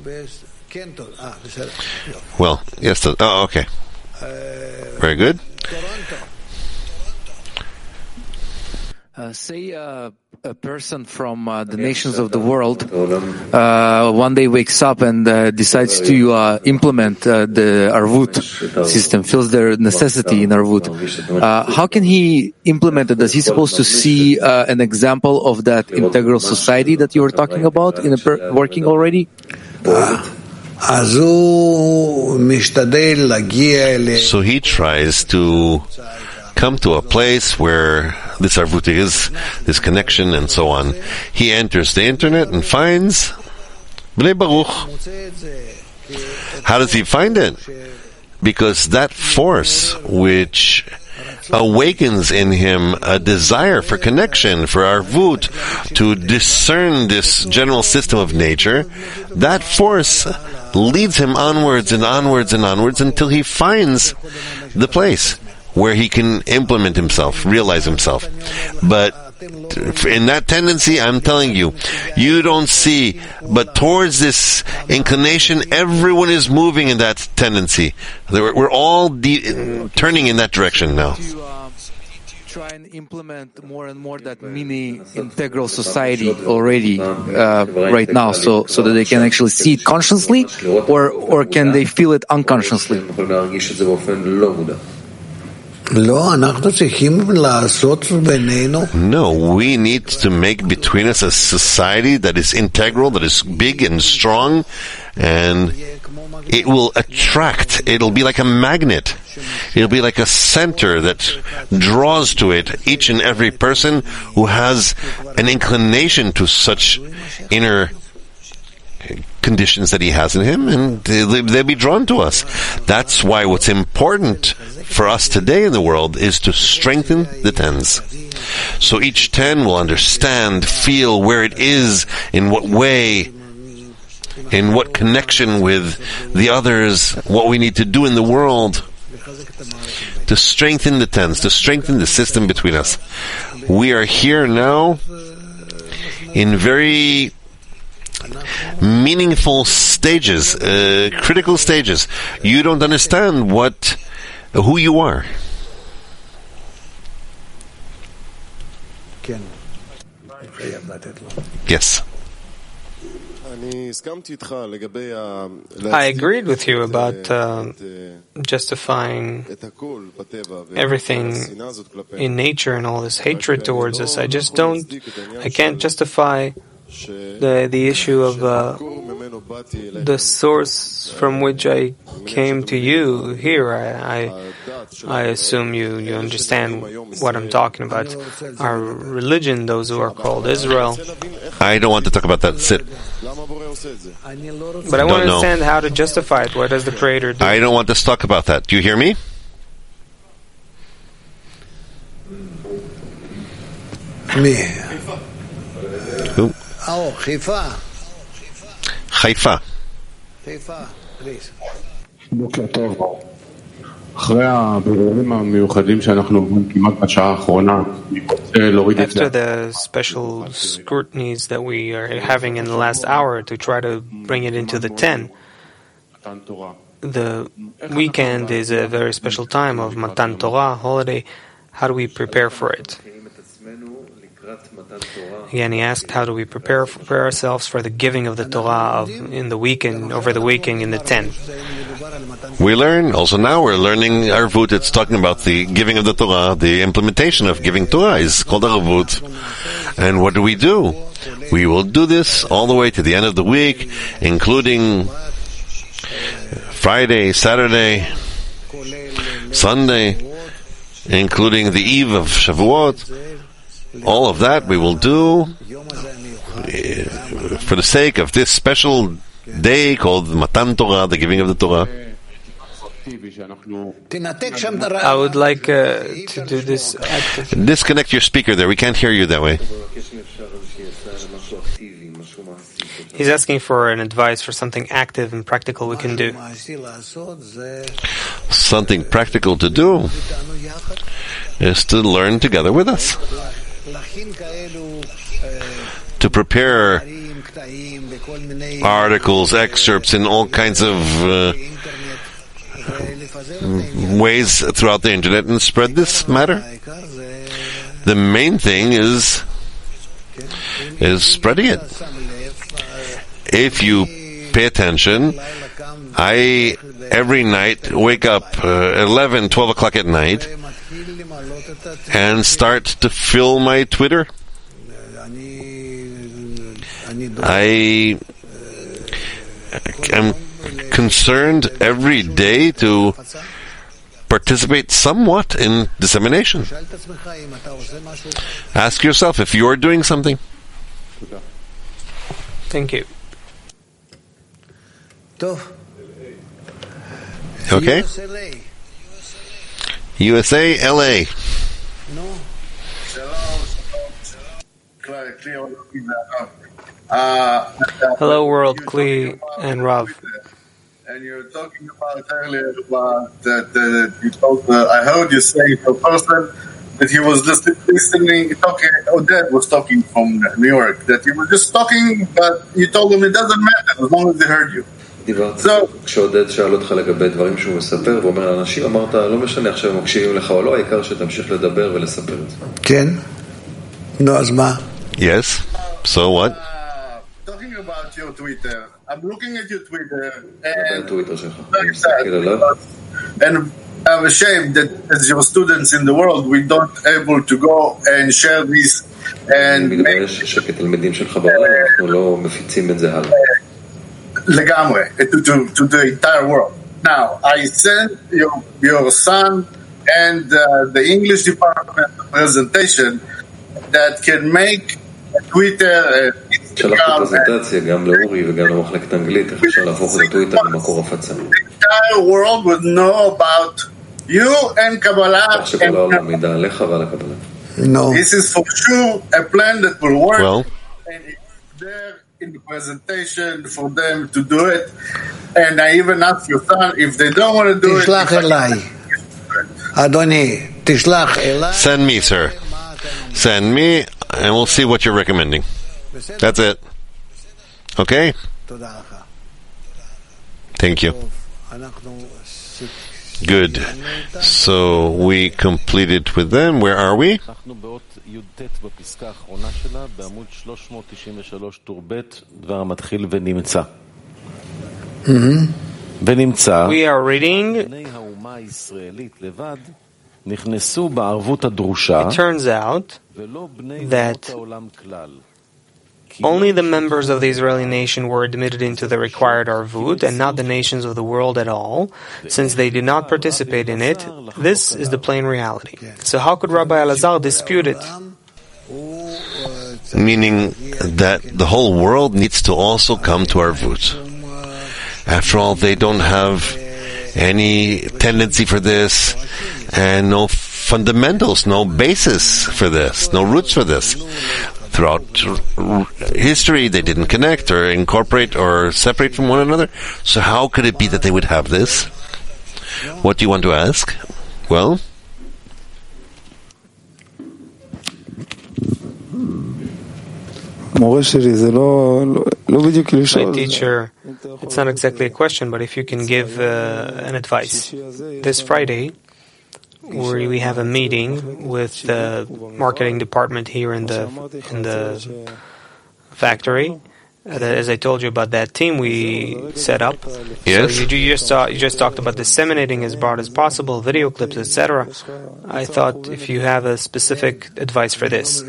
Well, yes. Oh, okay. Very good.
Uh, say uh, a person from uh, the nations of the world uh, one day wakes up and uh, decides to uh, implement uh, the Arvut system, feels their necessity in Arvut. Uh, how can he implement it? Is he supposed to see uh, an example of that integral society that you were talking about in a per- working already?
So he tries to come to a place where this Arvut is, this connection and so on. He enters the internet and finds Bnei Baruch. How does he find it? Because that force which awakens in him a desire for connection, for Arvut, to discern this general system of nature, that force leads him onwards and onwards and onwards until he finds the place where he can implement himself, realize himself. But in that tendency, I'm telling you, you don't see, but towards this inclination, everyone is moving in that tendency. We're all de- turning in that direction now.
Try and implement more and more that mini integral society already uh, right now, so so that they can actually see it consciously, or or can they feel it unconsciously?
No, we need to make between us a society that is integral, that is big and strong, and it will attract, it'll be like a magnet. It'll be like a center that draws to it each and every person who has an inclination to such inner conditions that he has in him, and they'll be drawn to us. That's why what's important for us today in the world is to strengthen the tens. So each ten will understand, feel where it is, in what way, in what connection with the others, what we need to do in the world to strengthen the tens, to strengthen the system between us. We are here now in very meaningful stages, uh, critical stages. You don't understand what, who you are. Yes.
I agreed with you about uh, justifying everything in nature and all this hatred towards us. I just don't, I can't justify the the issue of uh, the source from which I came to you here. I, I I assume you, you understand what I'm talking about. Our religion, those who are called Israel.
I don't want to talk about that. Sit.
But I want to understand
know.
how to justify it. What does the Creator do?
I don't want to talk about that. Do you hear me?
Me.
Who?
Oh, Haifa.
Haifa.
Haifa, please.
בוקר טוב. אחרי הבירורים המיוחדים שאנחנו עוברים כמעט בשעה האחרונה, אני רוצה להוריד את זה.
After the special scrutinies that we are having in the last hour to try to bring it into the ten, the weekend is a very special time of Matan Torah, holiday. How do we prepare for it? Again, he asked, how do we prepare, prepare ourselves for the giving of the Torah of, in the weekend, over the weekend in the ten?
We learn, also now we're learning Arvut. It's talking about the giving of the Torah, the implementation of giving Torah is called Arvut. And what do we do? We will do this all the way to the end of the week, including Friday, Saturday, Sunday, including the eve of Shavuot. all of that we will do for the sake of this special day called Matan Torah, the giving of the Torah.
I would like uh, to do this active.
Disconnect your speaker there. We can't hear you that way.
He's asking for an advice for something active and practical we can do.
Something practical to do is to learn together with us. To prepare articles, excerpts in all kinds of uh, ways throughout the internet and spread this matter. The main thing is is spreading it. If you pay attention, I every night wake up uh, eleven, twelve o'clock at night and start to fill my Twitter. I am concerned every day to participate somewhat in dissemination. Ask yourself if you're doing something.
Thank you.
Okay? U S A, L A.
Hello, World, Kli, and Rav.
And you're talking about earlier about that uh, you told, uh, I heard you say to a person that he was just listening, talking, Oded was talking from New York, that he was just talking, but you told him it doesn't matter as long as they heard you. So,
כשעודד שאל אותך לגבי דברים שהוא מספר ואומר לאנשים, אמרת, לא משנה עכשיו הם מקשיבים לך או לא, העיקר שתמשיך לדבר ולספר את זה.
כן? נו, אז מה?
Yes. So what?
Uh, talking about your Twitter, I'm looking at your Twitter and
Twitter שלך.
very sad, and I'm ashamed that as your students in the world we don't able to go and share this and make
שכתלמידים שלך בעולם אנחנו לא מפיצים את זה הלאה.
לגמרי, to, to, to the entire world. Now, I sent your, your son and uh, the English department presentation that can make Twitter and Instagram.
פרזנטציה גם לאורי וגם למחלקת אנגלית, איך אפשר להפוך את הטוויטר למקור הפצה.
The entire world would know about you and Kabbalah.
שכל העולם מידע עליך ועל הקבלה.
No.
This is for sure a plan that will work.
Well,
And it's there in the presentation for them to do it. And I even asked your son if they don't want to do it.
תשלח אליי. אדוני, תשלח אליי.
send me, sir. Send me, and we'll see what you're recommending. That's it. Okay? Thank you. Good. So we completed with them. Where are we?
Mm-hmm.
We are reading. It turns out that only the members of the Israeli nation were admitted into the required arvut, and not the nations of the world at all, since they did not participate in it. This is the plain reality. So how could Rabbi Elazar dispute it?
Meaning that the whole world needs to also come to arvut. After all, they don't have any tendency for this, and no fundamentals, no basis for this, no roots for this. Throughout history, they didn't connect or incorporate or separate from one another. So how could it be that they would have this? What do you want to ask? Well,
My teacher, it's not exactly a question, but if you can give uh, an advice. This Friday, where we have a meeting with the marketing department here in the in the factory. As I told you about that team we set up.
Yes.
So you, you just saw, you just talked about disseminating as broad as possible, video clips, et cetera. I thought if you have a specific advice for this.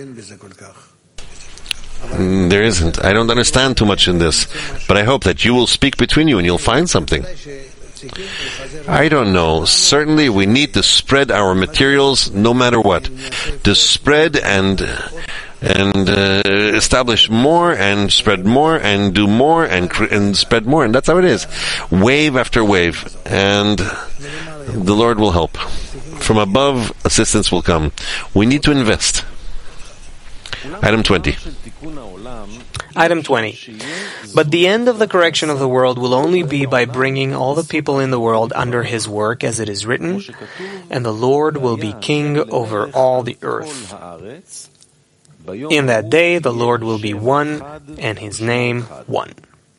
Mm, there isn't. I don't understand too much in this, but I hope that you will speak between you and you'll find something. I don't know. Certainly we need to spread our materials no matter what. To spread and and uh, establish more and spread more and do more and cr- and spread more. And that's how it is. Wave after wave. And the Lord will help. From above, assistance will come. We need to invest. Item twenty.
Item twenty. But the end of the correction of the world will only be by bringing all the people in the world under his work, as it is written, and the Lord will be king over all the earth. In that day the Lord will be one, and his name one.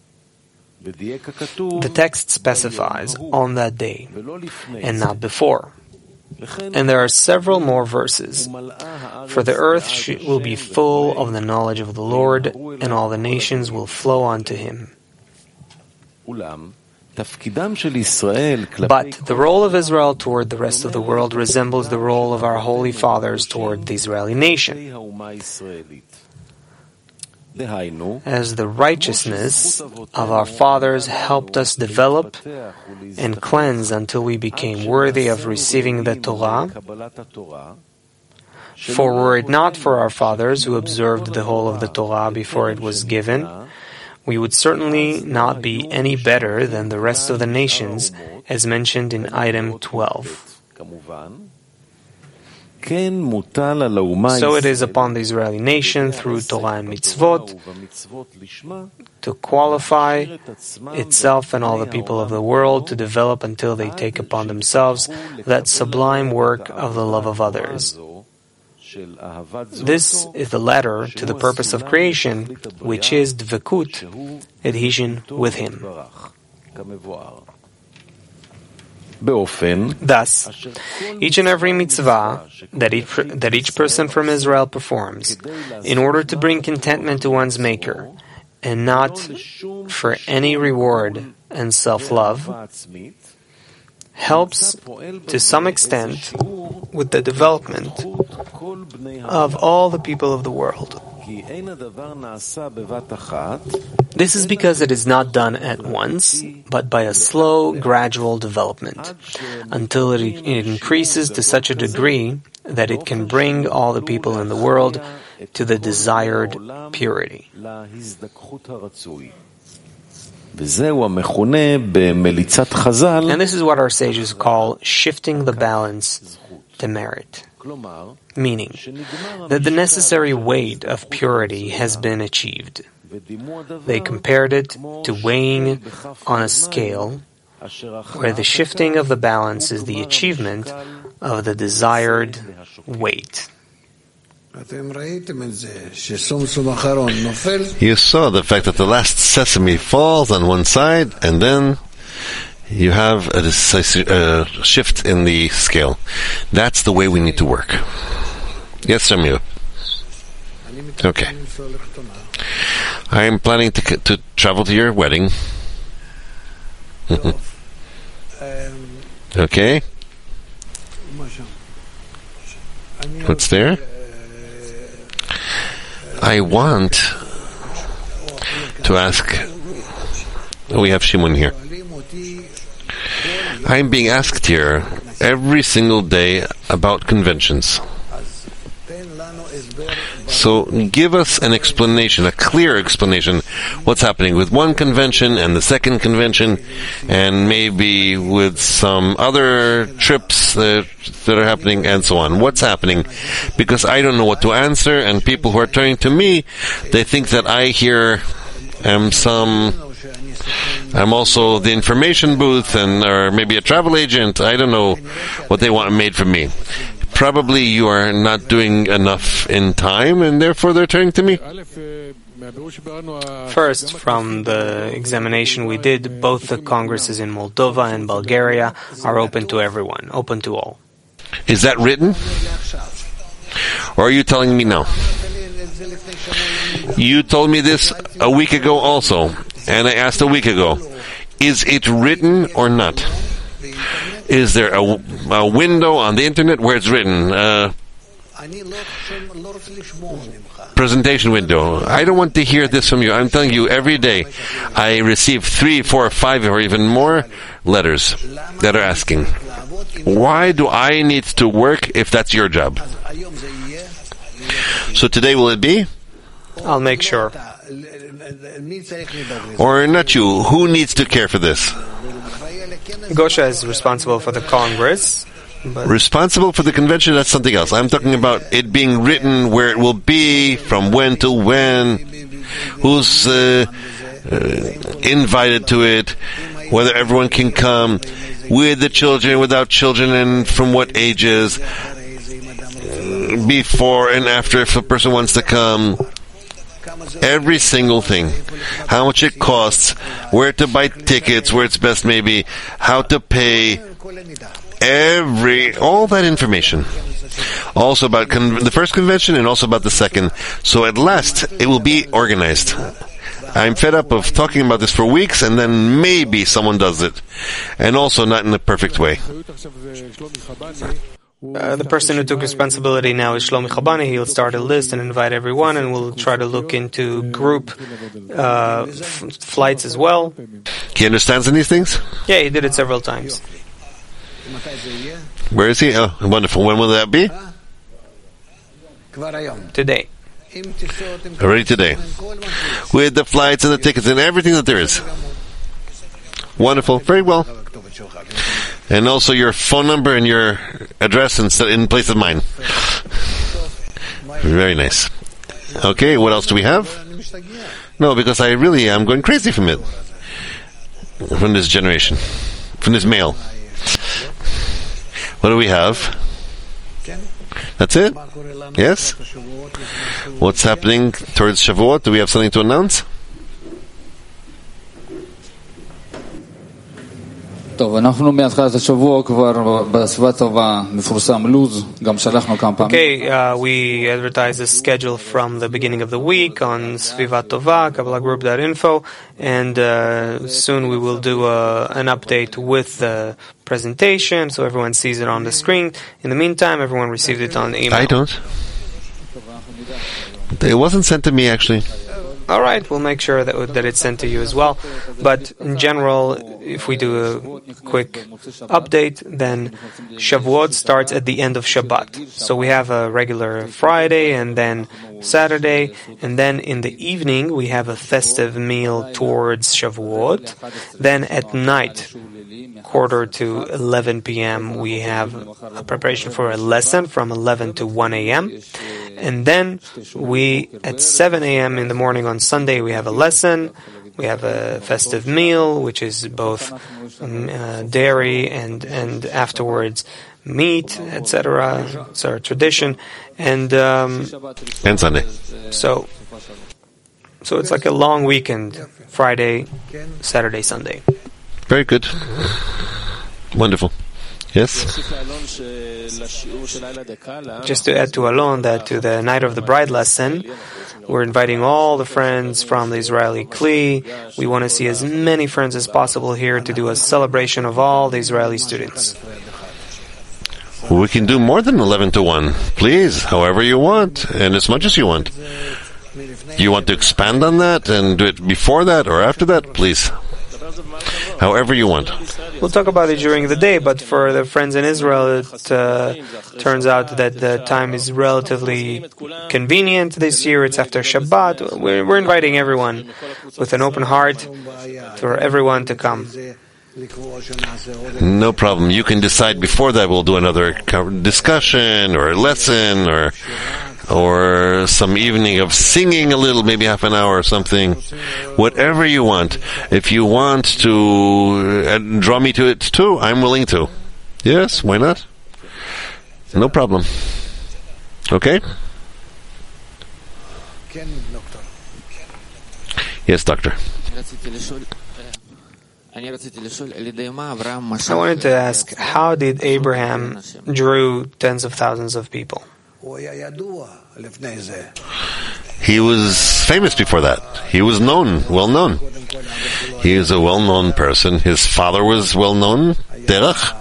The text specifies on that day, and not before. And there are several more verses. For the earth sh- will be full of the knowledge of the Lord, and all the nations will flow unto him. But the role of Israel toward the rest of the world resembles the role of our holy fathers toward the Israeli nation. As the righteousness of our fathers helped us develop and cleanse until we became worthy of receiving the Torah, for were it not for our fathers who observed the whole of the Torah before it was given, we would certainly not be any better than the rest of the nations, as mentioned in item twelve. So it is upon the Israeli nation through Torah and mitzvot to qualify itself and all the people of the world to develop until they take upon themselves that sublime work of the love of others. This is the latter to the purpose of creation, which is dvekut, adhesion with him. Thus, each and every mitzvah that each, that each person from Israel performs, in order to bring contentment to one's Maker, and not for any reward and self-love, helps to some extent with the development of all the people of the world. This is because it is not done at once, but by a slow, gradual development, until it, it increases to such a degree that it can bring all the people in the world to the desired purity. And this is what our sages call shifting the balance to merit. Meaning that the necessary weight of purity has been achieved. They compared it to weighing on a scale where the shifting of the balance is the achievement of the desired weight.
You saw the fact that the last sesame falls on one side, and then you have a, a shift in the scale. That's the way we need to work. Yes, Samuel. Okay. I am planning to to travel to your wedding. Okay. What's there? I want to ask. We have Shimon here. I'm being asked here every single day about conventions. So give us an explanation, a clear explanation, what's happening with one convention and the second convention, and maybe with some other trips that, that are happening, and so on. What's happening? Because I don't know what to answer, and people who are turning to me, they think that I here am some... I'm also the information booth, and or maybe a travel agent. I don't know what they want made from me. Probably you are not doing enough in time, and therefore they're turning to me.
First, from the examination we did, both the congresses in Moldova and Bulgaria are open to everyone, open to all.
Is that written? Or are you telling me now? You told me this a week ago also, and I asked a week ago, is it written or not? Is there a, a window on the internet where it's written? Uh, presentation window. I don't want to hear this from you. I'm telling you, every day I receive three, four, five, or even more letters that are asking, why do I need to work if that's your job? So today will it be?
I'll make sure.
Or not you. Who needs to care for this?
Gosha is responsible for the Congress. But
responsible for the convention, that's something else. I'm talking about it being written, where it will be, from when to when, who's uh, uh, invited to it, whether everyone can come, with the children, without children, and from what ages, before and after, if a person wants to come. Every single thing. How much it costs, where to buy tickets, where it's best maybe, how to pay, every, all that information. Also about con- the first convention and also about the second. So at last, it will be organized. I'm fed up of talking about this for weeks and then maybe someone does it. And also not in a perfect way.
Uh, the person who took responsibility now is Shlomi Chabani. He'll start a list and invite everyone, and we'll try to look into group uh, f- flights as well.
He understands in these things?
Yeah, he did it several times.
Where is he? Oh, wonderful. When will that be?
Today.
Already today. With the flights and the tickets and everything that there is. Wonderful. Very well. And also your phone number and your address instead in place of mine. Very nice. Okay, what else do we have? No, because I really am going crazy from it. From this generation. From this mail. What do we have? That's it? Yes? What's happening towards Shavuot? Do we have something to announce?
Okay, uh,
we advertise the schedule from the beginning of the week on Svivat Tova, Kabbalah Group dot info, and uh, soon we will do a, an update with the presentation so everyone sees it on the screen. In the meantime, everyone received it on email.
I don't. It wasn't sent to me, actually.
All right, we'll make sure that that it's sent to you as well. But in general, if we do a quick update, then Shavuot starts at the end of Shabbat. So we have a regular Friday and then Saturday, and then in the evening we have a festive meal towards Shavuot. Then at night, quarter to eleven p.m., we have a preparation for a lesson from eleven to one a.m. And then we, at seven a.m. in the morning on Sunday, we have a lesson. We have a festive meal, which is both um, uh, dairy and, and afterwards meat, et cetera. It's our tradition. And um,
and Sunday.
So, so it's like a long weekend, Friday, Saturday, Sunday.
Very good. Wonderful. Yes?
Just to add to Alon that to the Night of the Bride lesson, we're inviting all the friends from the Israeli Kli. We want to see as many friends as possible here to do a celebration of all the Israeli students.
We can do more than eleven to one. Please, however you want, and as much as you want. You want to expand on that and do it before that or after that? Please. However you want.
We'll talk about it during the day, but for the friends in Israel, it uh, turns out that the time is relatively convenient this year. It's after Shabbat. We're, we're inviting everyone with an open heart for everyone to come.
No problem. You can decide before that. We'll do another discussion or a lesson or or some evening of singing a little, maybe half an hour or something. Whatever you want. If you want to uh, draw me to it too, I'm willing to. Yes, why not? No problem. Okay? Yes, doctor.
I wanted to ask, how did Abraham drew tens of thousands of people?
He was famous before that. He was known, well known. He is a well-known person. His father was well-known, Terach.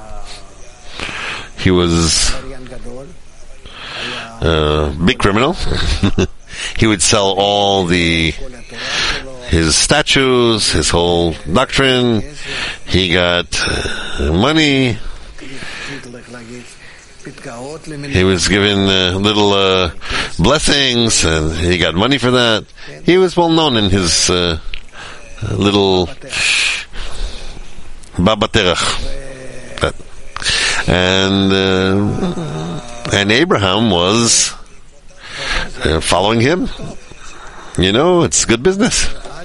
He was a big criminal. he would sell all the his statues, his whole doctrine. He got uh, money. He was given uh, little uh, blessings, and he got money for that. He was well known in his uh, little Baba Terach. And uh, and Abraham was uh, following him. You know, it's good business.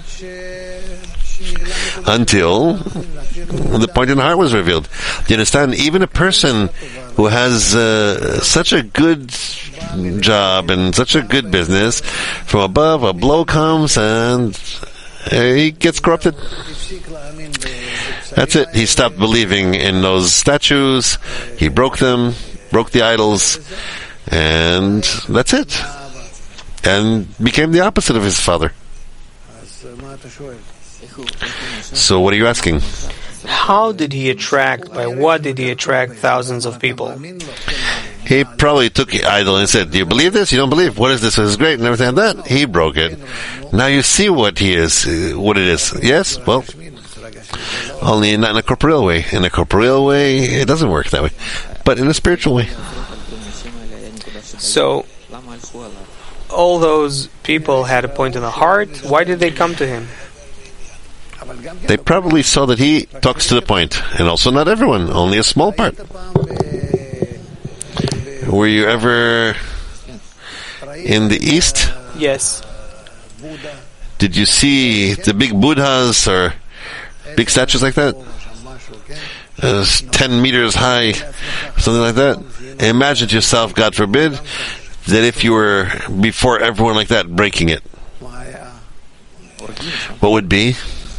Until the point in the heart was revealed. Do you understand? Even a person who has uh, such a good job and such a good business, from above a blow comes and uh, he gets corrupted. That's it. He stopped believing in those statues. He broke them, broke the idols, and that's it. And became the opposite of his father. So what are you asking?
How did he attract, by what did he attract thousands of people?
He probably took the idol and said, do you believe this? You don't believe? What is this? This is great and everything like that. He broke it. Now you see what he is, uh, what it is. Yes? Well, only not in a corporeal way. In a corporeal way, it doesn't work that way. But in a spiritual way.
So, all those people had a point in the heart. Why did they come to him?
They probably saw that he talks to the point. And also not everyone, only a small part. Were you ever in the East?
Yes.
Did you see the big Buddhas or big statues like that? Uh, ten meters high, something like that. Imagine to yourself, God forbid, that if you were before everyone like that, breaking it. What would be?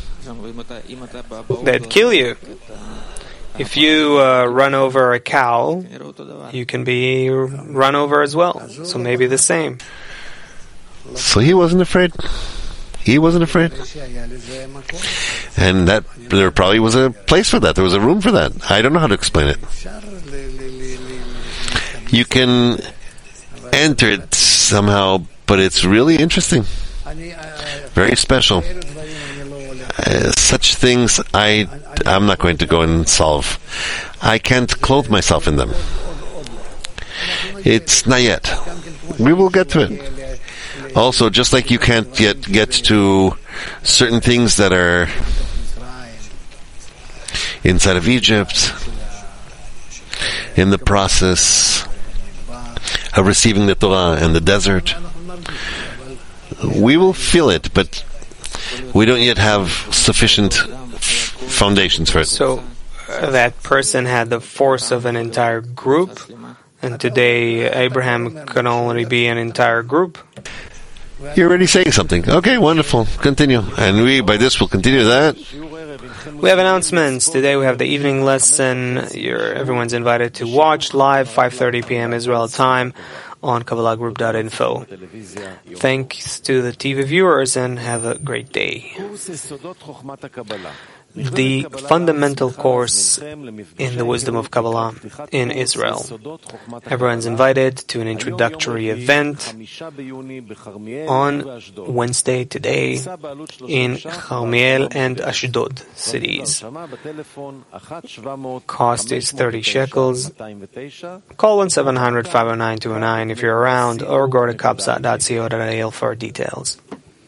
They'd kill you. If you uh, run over a cow, you can be run over as well. So maybe the same.
So he wasn't afraid. He wasn't afraid. And that there probably was a place for that. There was a room for that. I don't know how to explain it. You can enter it somehow, but it's really interesting. Very special. Uh, such things I, I'm not going to go and solve. I can't clothe myself in them. It's not yet. We will get to it. Also, just like you can't get, get to certain things that are inside of Egypt, in the process of receiving the Torah and the desert, we will feel it, but we don't yet have sufficient f- foundations for it.
So uh, that person had the force of an entire group, and today Abraham can only be an entire group.
You're already saying something. Okay, wonderful. Continue. And we, by this, will continue that.
We have announcements. Today we have the evening lesson. You're, everyone's invited to watch live, five thirty p.m. Israel time, on Kabbalah Group dot info. Thanks to the T V viewers and have a great day. The fundamental course in the wisdom of Kabbalah in Israel. Everyone's invited to an introductory event on Wednesday today in Charmiel and Ashdod cities. Cost is thirty shekels. Call one seven hundred, five oh nine, two oh nine if you're around, or go to kapsat dot co dot il for details.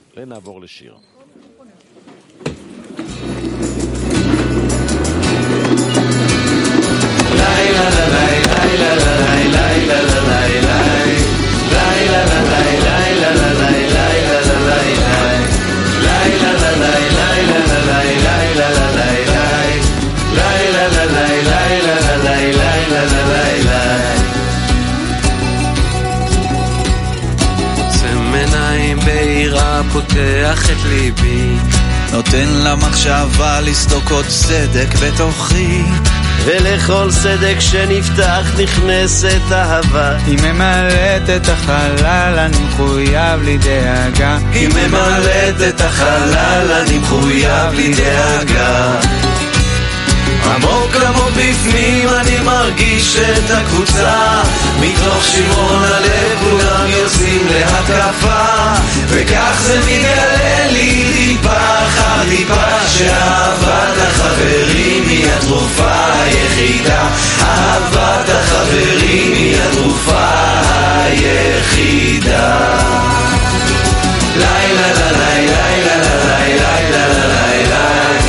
פותח את ליבי, נותן למחשבה לסדוק עוד סדק בתוכי, ולכל סדק שנפתח נכנסת אהבה. היא ממלאת את החלל, אני מחויב לי דאגה. היא ממלאת את החלל, אני מחויב לי דאגה. עמוק עמוק בפנים אני מרגיש מרגיש את הקבוצה, מתוך שימון הלב כולם יוצאים להתקפה, וכך זה מתגלה לי טיפה אחר טיפה, שאהבת החברים היא התרופה היחידה, אהבת החברים היא התרופה היחידה. לילה לילה לילה לילה לילה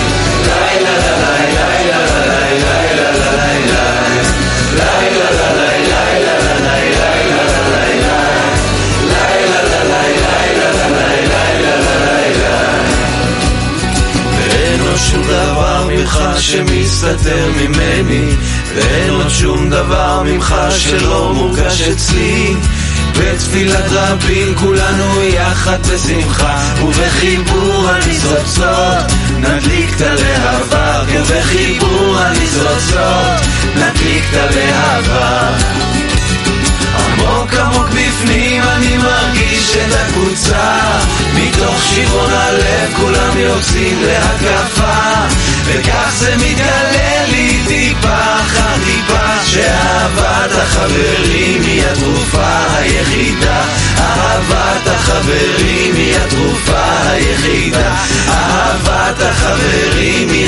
שום דבר ממך שמסתתר ממני, ואין עוד שום דבר ממך שלא מורגש אצלי. בתפילת רבים כולנו יחד בשמחה, ובחיבור הניצוצות נדליק את הלהבה, ובחיבור הניצוצות נדליק את הלהבה. עמוק עמוק בפנים אני מרגיש את הקבוצה, מתוך שירון הלב כולם יוצאים להתקפה, וכך זה מתגלה לי טיפה אחר טיפה, שאהבת החברים היא התרופה היחידה, אהבת החברים היא התרופה היחידה, אהבת החברים היא